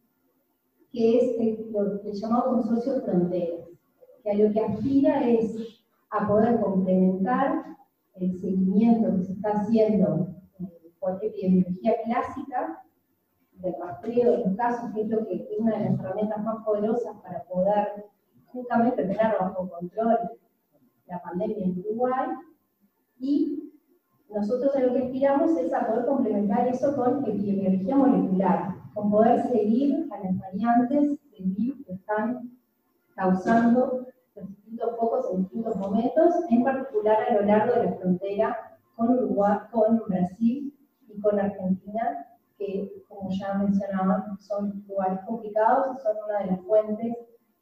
que es lo que llamamos consorcio fronteras, que a lo que aspira es a poder complementar el seguimiento que se está haciendo por epidemiología clásica, del rastreo de los casos, que es lo que es una de las herramientas más poderosas para poder justamente tener bajo control la pandemia en Uruguay, y nosotros a lo que aspiramos es a poder complementar eso con epidemiología molecular, con poder seguir a las variantes del virus que están causando los distintos focos en distintos momentos, en particular a lo largo de la frontera con Uruguay, con Brasil y con Argentina, que, como ya mencionaban, son lugares complicados y son una de las fuentes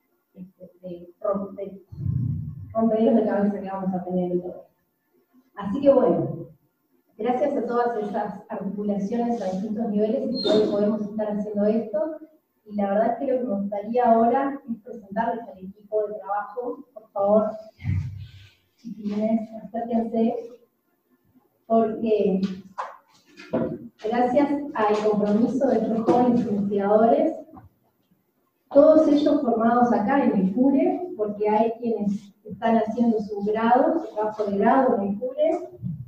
de romperos de cabeza que vamos a tener en todo esto. Así que bueno, gracias a todas esas articulaciones a distintos niveles, hoy podemos estar haciendo esto, y la verdad es que lo que me gustaría ahora es presentarles al equipo de trabajo. Por favor, chiquilines, acérquense, porque gracias al compromiso de estos jóvenes investigadores, todos ellos formados acá en el CURE, porque hay quienes están haciendo su grado, su trabajo de grado en el CURE,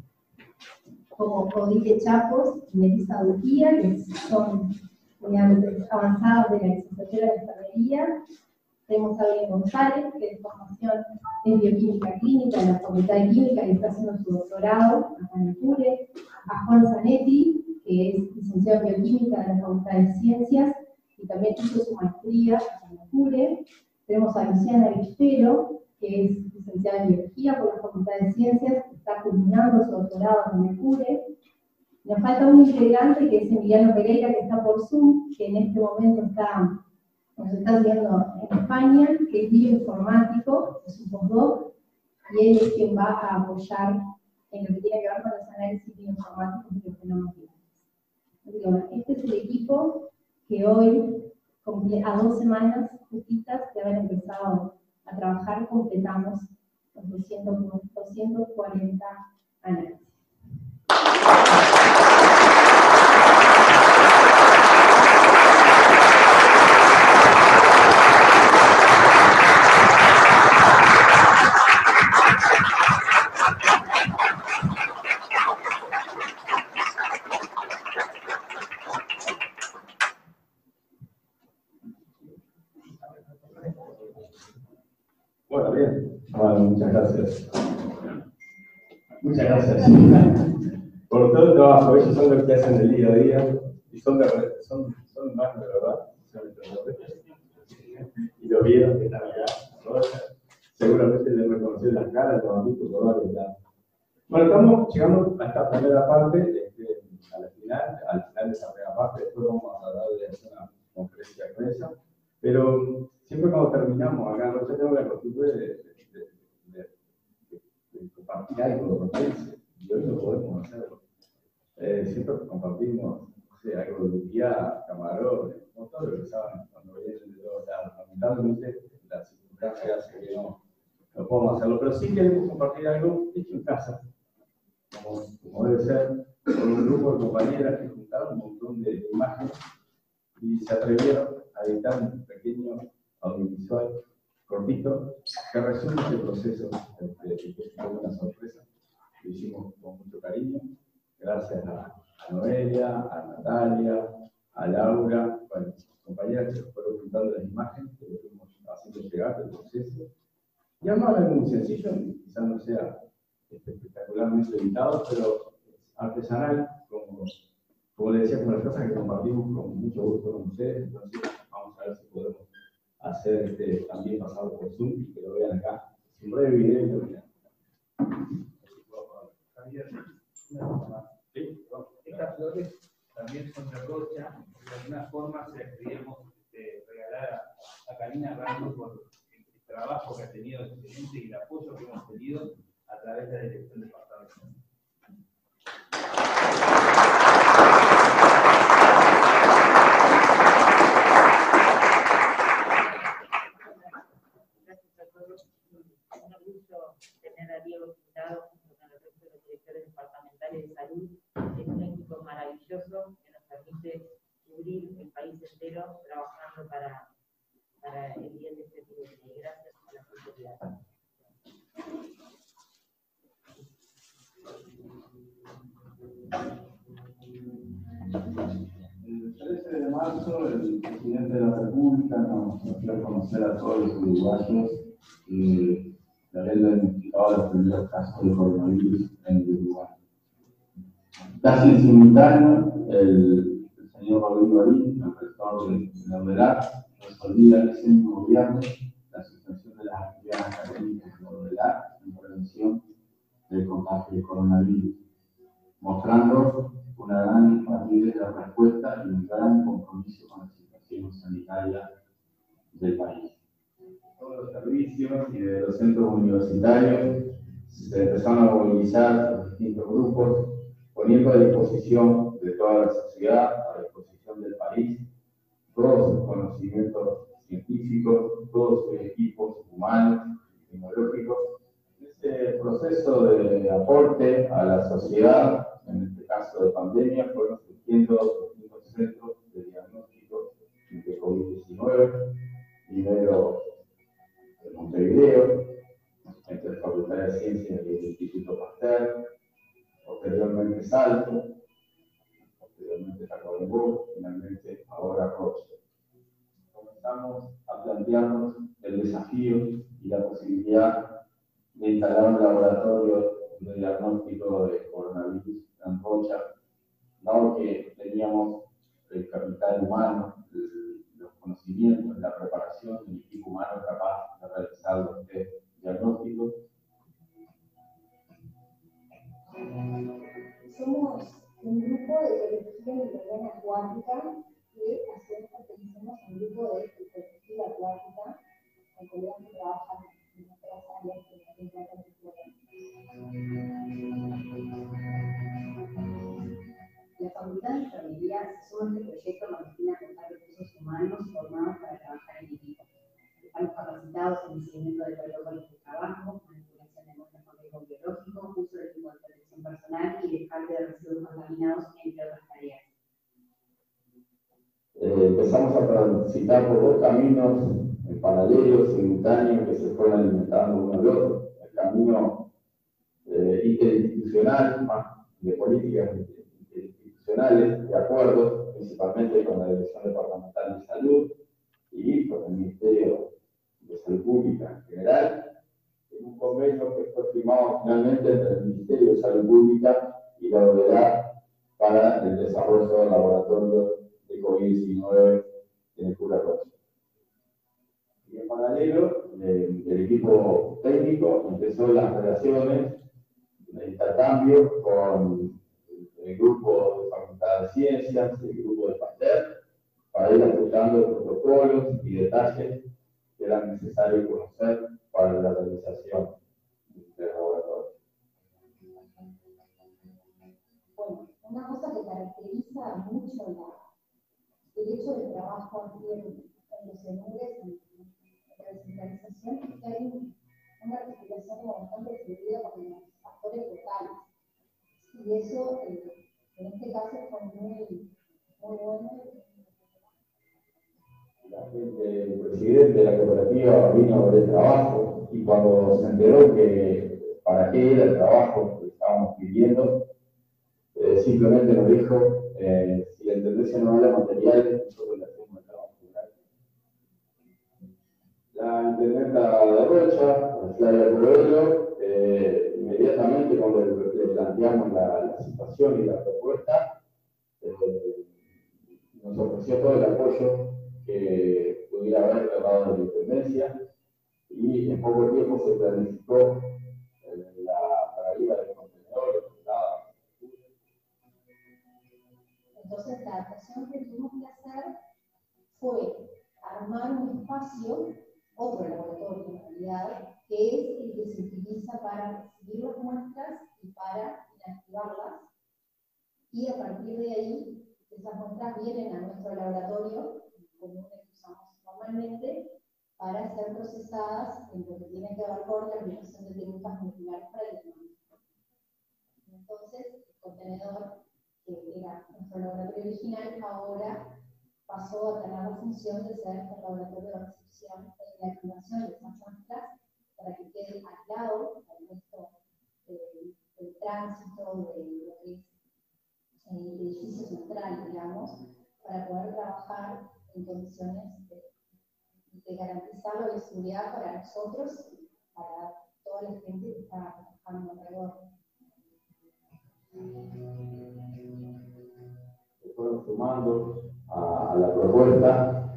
como Odile Chapos y Melissa Duquía, que son unidades avanzadas de la licenciatura de enfermería. Tenemos a Belén González, que es formación en bioquímica clínica en la Facultad de Química y está haciendo su doctorado acá en el CURE. A Juan Zanetti, que es licenciado en bioquímica en la Facultad de Ciencias y también hizo su maestría en el CURE. Tenemos a Luciana Vispero, que es licenciada en biología por la Facultad de Ciencias, está culminando su doctorado en el CURE. Nos falta un integrante que es Emiliano Pereira, que está por Zoom, que en este momento nos está viendo en España, que es bioinformático, es un postdoc, y él es quien va a apoyar en lo que tiene que ver con los análisis bioinformáticos de los fenómenos virales. Así que bueno, este es el equipo que hoy, a 2 semanas justitas de haber empezado a trabajar, completamos los 240 análisis. Bueno, bien. Bueno, muchas gracias. Muchas gracias por todo el trabajo. Ellos son los que hacen el día a día y son más de verdad. Y los vieron que están acá, ¿no? Seguramente les reconocen las caras, los han visto por varios lados. Bueno, estamos llegando a esta primera parte, al final de esta primera parte. Después vamos a hablar de hacer una conferencia de prensa. Pero siempre cuando terminamos acá, yo tengo la costumbre de compartir algo de los países, y hoy no podemos hacerlo. Siempre compartimos, no sé, algo de Uruguay, camarones, como todo lo que saben cuando vienen de todos lados. Lamentablemente, las circunstancias hacen que no podemos hacerlo, pero sí queremos compartir algo hecho en casa, como debe ser, con un grupo de compañeras que juntaron un montón de imágenes y se atrevieron a editar un pequeño audiovisual cortito que resume este proceso, que fue una sorpresa. Lo hicimos con mucho cariño, gracias a Noelia, a Natalia, a Laura, bueno, compañeras que fueron juntando las imágenes que le fuimos haciendo llegar del proceso. Y además es muy sencillo, quizás no sea espectacularmente editado, pero artesanal, como les decía, como las cosas que compartimos con mucho gusto con ustedes. Entonces vamos a ver si podemos hacer también pasado por Zoom y que lo vean acá. Un breve video y lo vean. Estas flores también son de Rocha, de alguna forma se las queríamos regalar a Karina Ramos por el trabajo que ha tenido excelente y el apoyo que hemos tenido a través de la dirección departamental. Un orgullo tener a Diego invitado junto con el resto de los directores departamentales de salud. Es un equipo maravilloso que nos permite cubrir el país entero trabajando para el bien de este epidemia. Gracias por la oportunidad. El 13 de marzo, el presidente de la República nos dio a conocer a todos los uruguayos que habiendo identificado los primeros casos de coronavirus en Uruguay. Casi en simultáneo, el señor Rodrigo Arín, el rector de la UDELAR, resolvía ese mismo viernes la suspensión de las actividades académicas de la UDELAR en prevención del contagio de coronavirus, mostrando una gran rapidez de respuesta y un gran compromiso con la situación sanitaria del país. Todos los servicios y de los centros universitarios se empezaron a movilizar los distintos grupos, poniendo a disposición de toda la sociedad, a disposición del país, todos sus conocimientos científicos, todos sus equipos humanos y tecnológicos. Este proceso de aporte a la sociedad, en este caso de pandemia, fueron surgiendo distintos centros de diagnóstico de COVID-19, primero en Montevideo, entre la Facultad de Ciencias y el Instituto Pasteur, posteriormente Salto, posteriormente Tacuarembó, finalmente ahora Rocha. Comenzamos a plantearnos el desafío y la posibilidad de instalar un laboratorio de diagnóstico de coronavirus en Rocha, dado que teníamos el capital humano, los conocimientos, la preparación del equipo humano capaz de realizar los test diagnósticos. Somos un grupo de teología libriana acuática que hacemos pertenecemos a un grupo de perspectiva acuática, en colegas que trabajan en otras áreas que no tienen que La Facultad de Enfermería se suma a este proyecto con el fin de aportar recursos humanos formados para trabajar en equipo. Estamos capacitados en el seguimiento de protocolos de trabajo, manipulación de muestras con riesgo biológico, uso de equipo de protección personal y descarte de residuos contaminados, entre otras tareas. Empezamos a transitar por dos caminos paralelos, simultáneos, que se fueron alimentando uno al otro. El camino interinstitucional, más de políticas interinstitucionales, de acuerdos, principalmente con la Dirección Departamental de Salud y con el Ministerio de Salud Pública en general, en un convenio que fue firmado finalmente entre el Ministerio de Salud Pública y la ODEDA para el desarrollo del laboratorio de COVID-19 en el Cura Rocha. Y en paralelo, el equipo técnico empezó las relaciones de intercambio con el grupo de Facultad de Ciencias, el grupo de Pasteur, para ir ajustando protocolos y detalles que eran necesarios conocer para la realización del laboratorio. Bueno, una cosa que caracteriza mucho el hecho del trabajo aquí en los ENURES, en la descentralización, es que hay una articulación bastante fluida con los actores locales. Y eso, en este caso, fue muy bueno. El presidente de la cooperativa vino a ver el trabajo y cuando se enteró que para qué era el trabajo que estábamos pidiendo, simplemente nos dijo, si la Intendencia no da materiales, nosotros le hacemos el trabajo. La intendenta de Rocha, Flavia Cubelo, inmediatamente cuando le planteamos la situación y la propuesta, nos ofreció todo el apoyo que pudiera haber dado la Intendencia y en poco tiempo se planificó la salida de contenedores. Entonces la adaptación que tuvimos que hacer fue armar un espacio, otro laboratorio en realidad, que es el que se utiliza para recibir las muestras y para inactivarlas, y a partir de ahí esas muestras vienen a nuestro laboratorio común que usamos normalmente para ser procesadas en lo que tiene que ver con la aplicación de técnicas moleculares para el diagnóstico. Entonces, el contenedor que era nuestro laboratorio original ahora pasó a tener la función de ser el laboratorio de recepción y activación de esas muestras para que quede aislado al resto del tránsito de lo que es el edificio central, digamos, para poder trabajar en condiciones de garantizar la seguridad para nosotros y para toda la gente que está trabajando alrededor. Se fueron sumando a la propuesta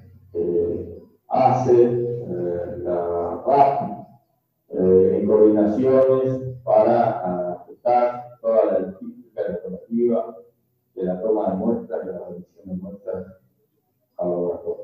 ACE, la RAP, en coordinaciones para ajustar toda la logística informativa de la toma de muestras y la rendición de muestras al laboratorio.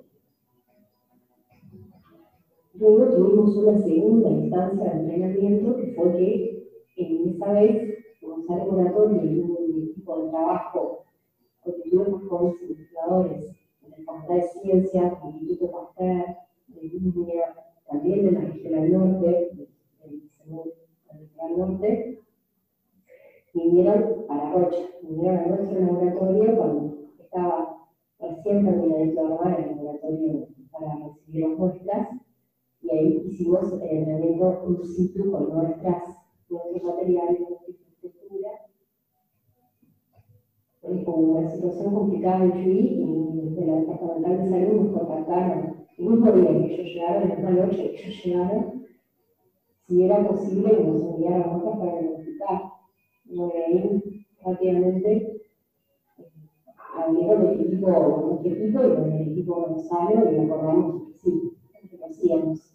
Luego tuvimos una segunda instancia de entrenamiento que fue que en esa vez, como ser laboratorio y un equipo de trabajo, constituimos con investigadores de la Facultad de Ciencias, del Instituto Pasteur, de Línea, también de la Regional Norte, del Regional Norte, vinieron a La Rocha, vinieron a nuestro laboratorio cuando estaba recién terminadito de armar el laboratorio para recibir las muestras, y ahí hicimos el entrenamiento in situ con nuestros materiales, nuestra infraestructura. Con una situación complicada en Chuy y desde la Departamental de Salud nos contactaron el mismo día que ellos llegaron, la misma noche que ellos llegaron, si era posible que nos enviaran muestras para verificar. Bueno, ahí rápidamente abrieron el equipo, nuestro equipo y con el equipo Gonzalo y acordamos que sí, que lo hacíamos.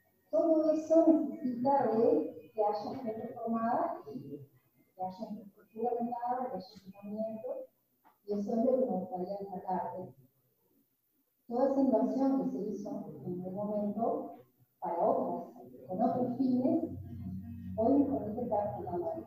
Todo eso necesita de que haya gente formada y que haya infraestructura juramentada de los ayuntamientos, y eso es lo que me gustaría destacar. Toda esa inversión que se hizo en el momento para otras, con otros fines, hoy con este prácticamente.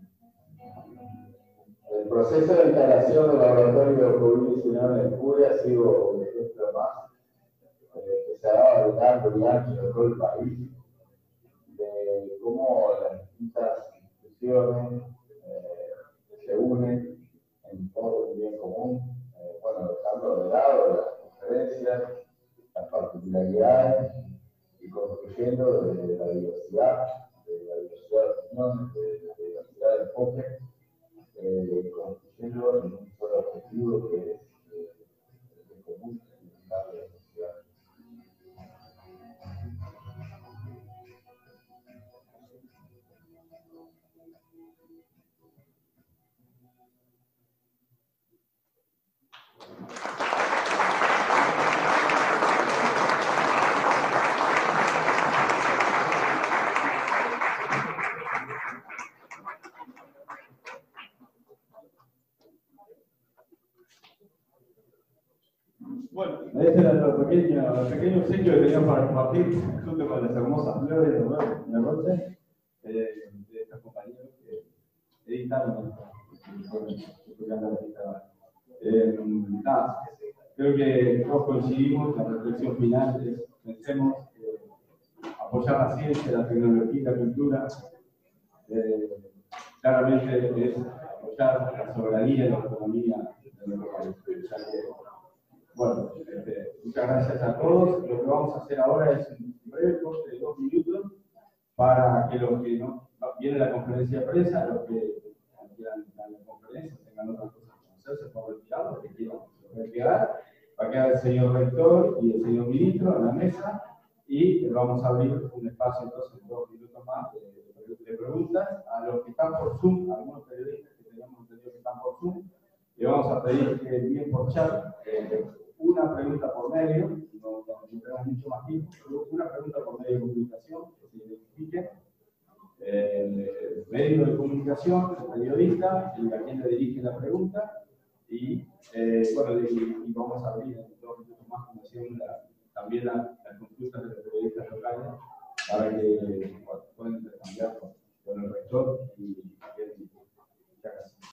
El proceso de instalación del laboratorio COVID-19 en el CURE ha sido un ejemplo más que se ha dado a lo largo de todo el país, de cómo las distintas instituciones se unen en todo un bien común, bueno, dejando de lado las diferencias, las particularidades y construyendo desde la diversidad de opiniones, de la diversidad de enfoques, construyendo en un solo objetivo que es el común, el bienestar de la sociedad. Bueno, este era el pequeño obsequio que teníamos para compartir junto con las hermosas flores de Roche, de estos compañeros que editaron nada, creo que todos coincidimos, la reflexión final es, pensemos apoyar la ciencia, la tecnología y la cultura, claramente es apoyar la soberanía y la autonomía de nuestro país. Bueno, muchas gracias a todos. Lo que vamos a hacer ahora es un breve corte de 2 minutos para que los que no vienen a la conferencia de prensa, los que quieran a la conferencia, tengan otras cosas que hacer, se pueden retirar, los que quieran se pueden quedar. Va a quedar el señor rector y el señor ministro en la mesa y vamos a abrir un espacio entonces 2 minutos más de preguntas a los que están por Zoom, a algunos periodistas que tenemos entendido que están por Zoom. Le vamos a pedir que envíen por chat una pregunta por medio, no tenemos mucho más tiempo, pero una pregunta por medio de comunicación, que se identifique el medio de comunicación, el periodista, y a quien le dirige la pregunta, y bueno, y vamos a abrir en 2 minutos más, como decía, también las consultas de los periodistas locales, para que puedan intercambiar con el rector y muchas gracias.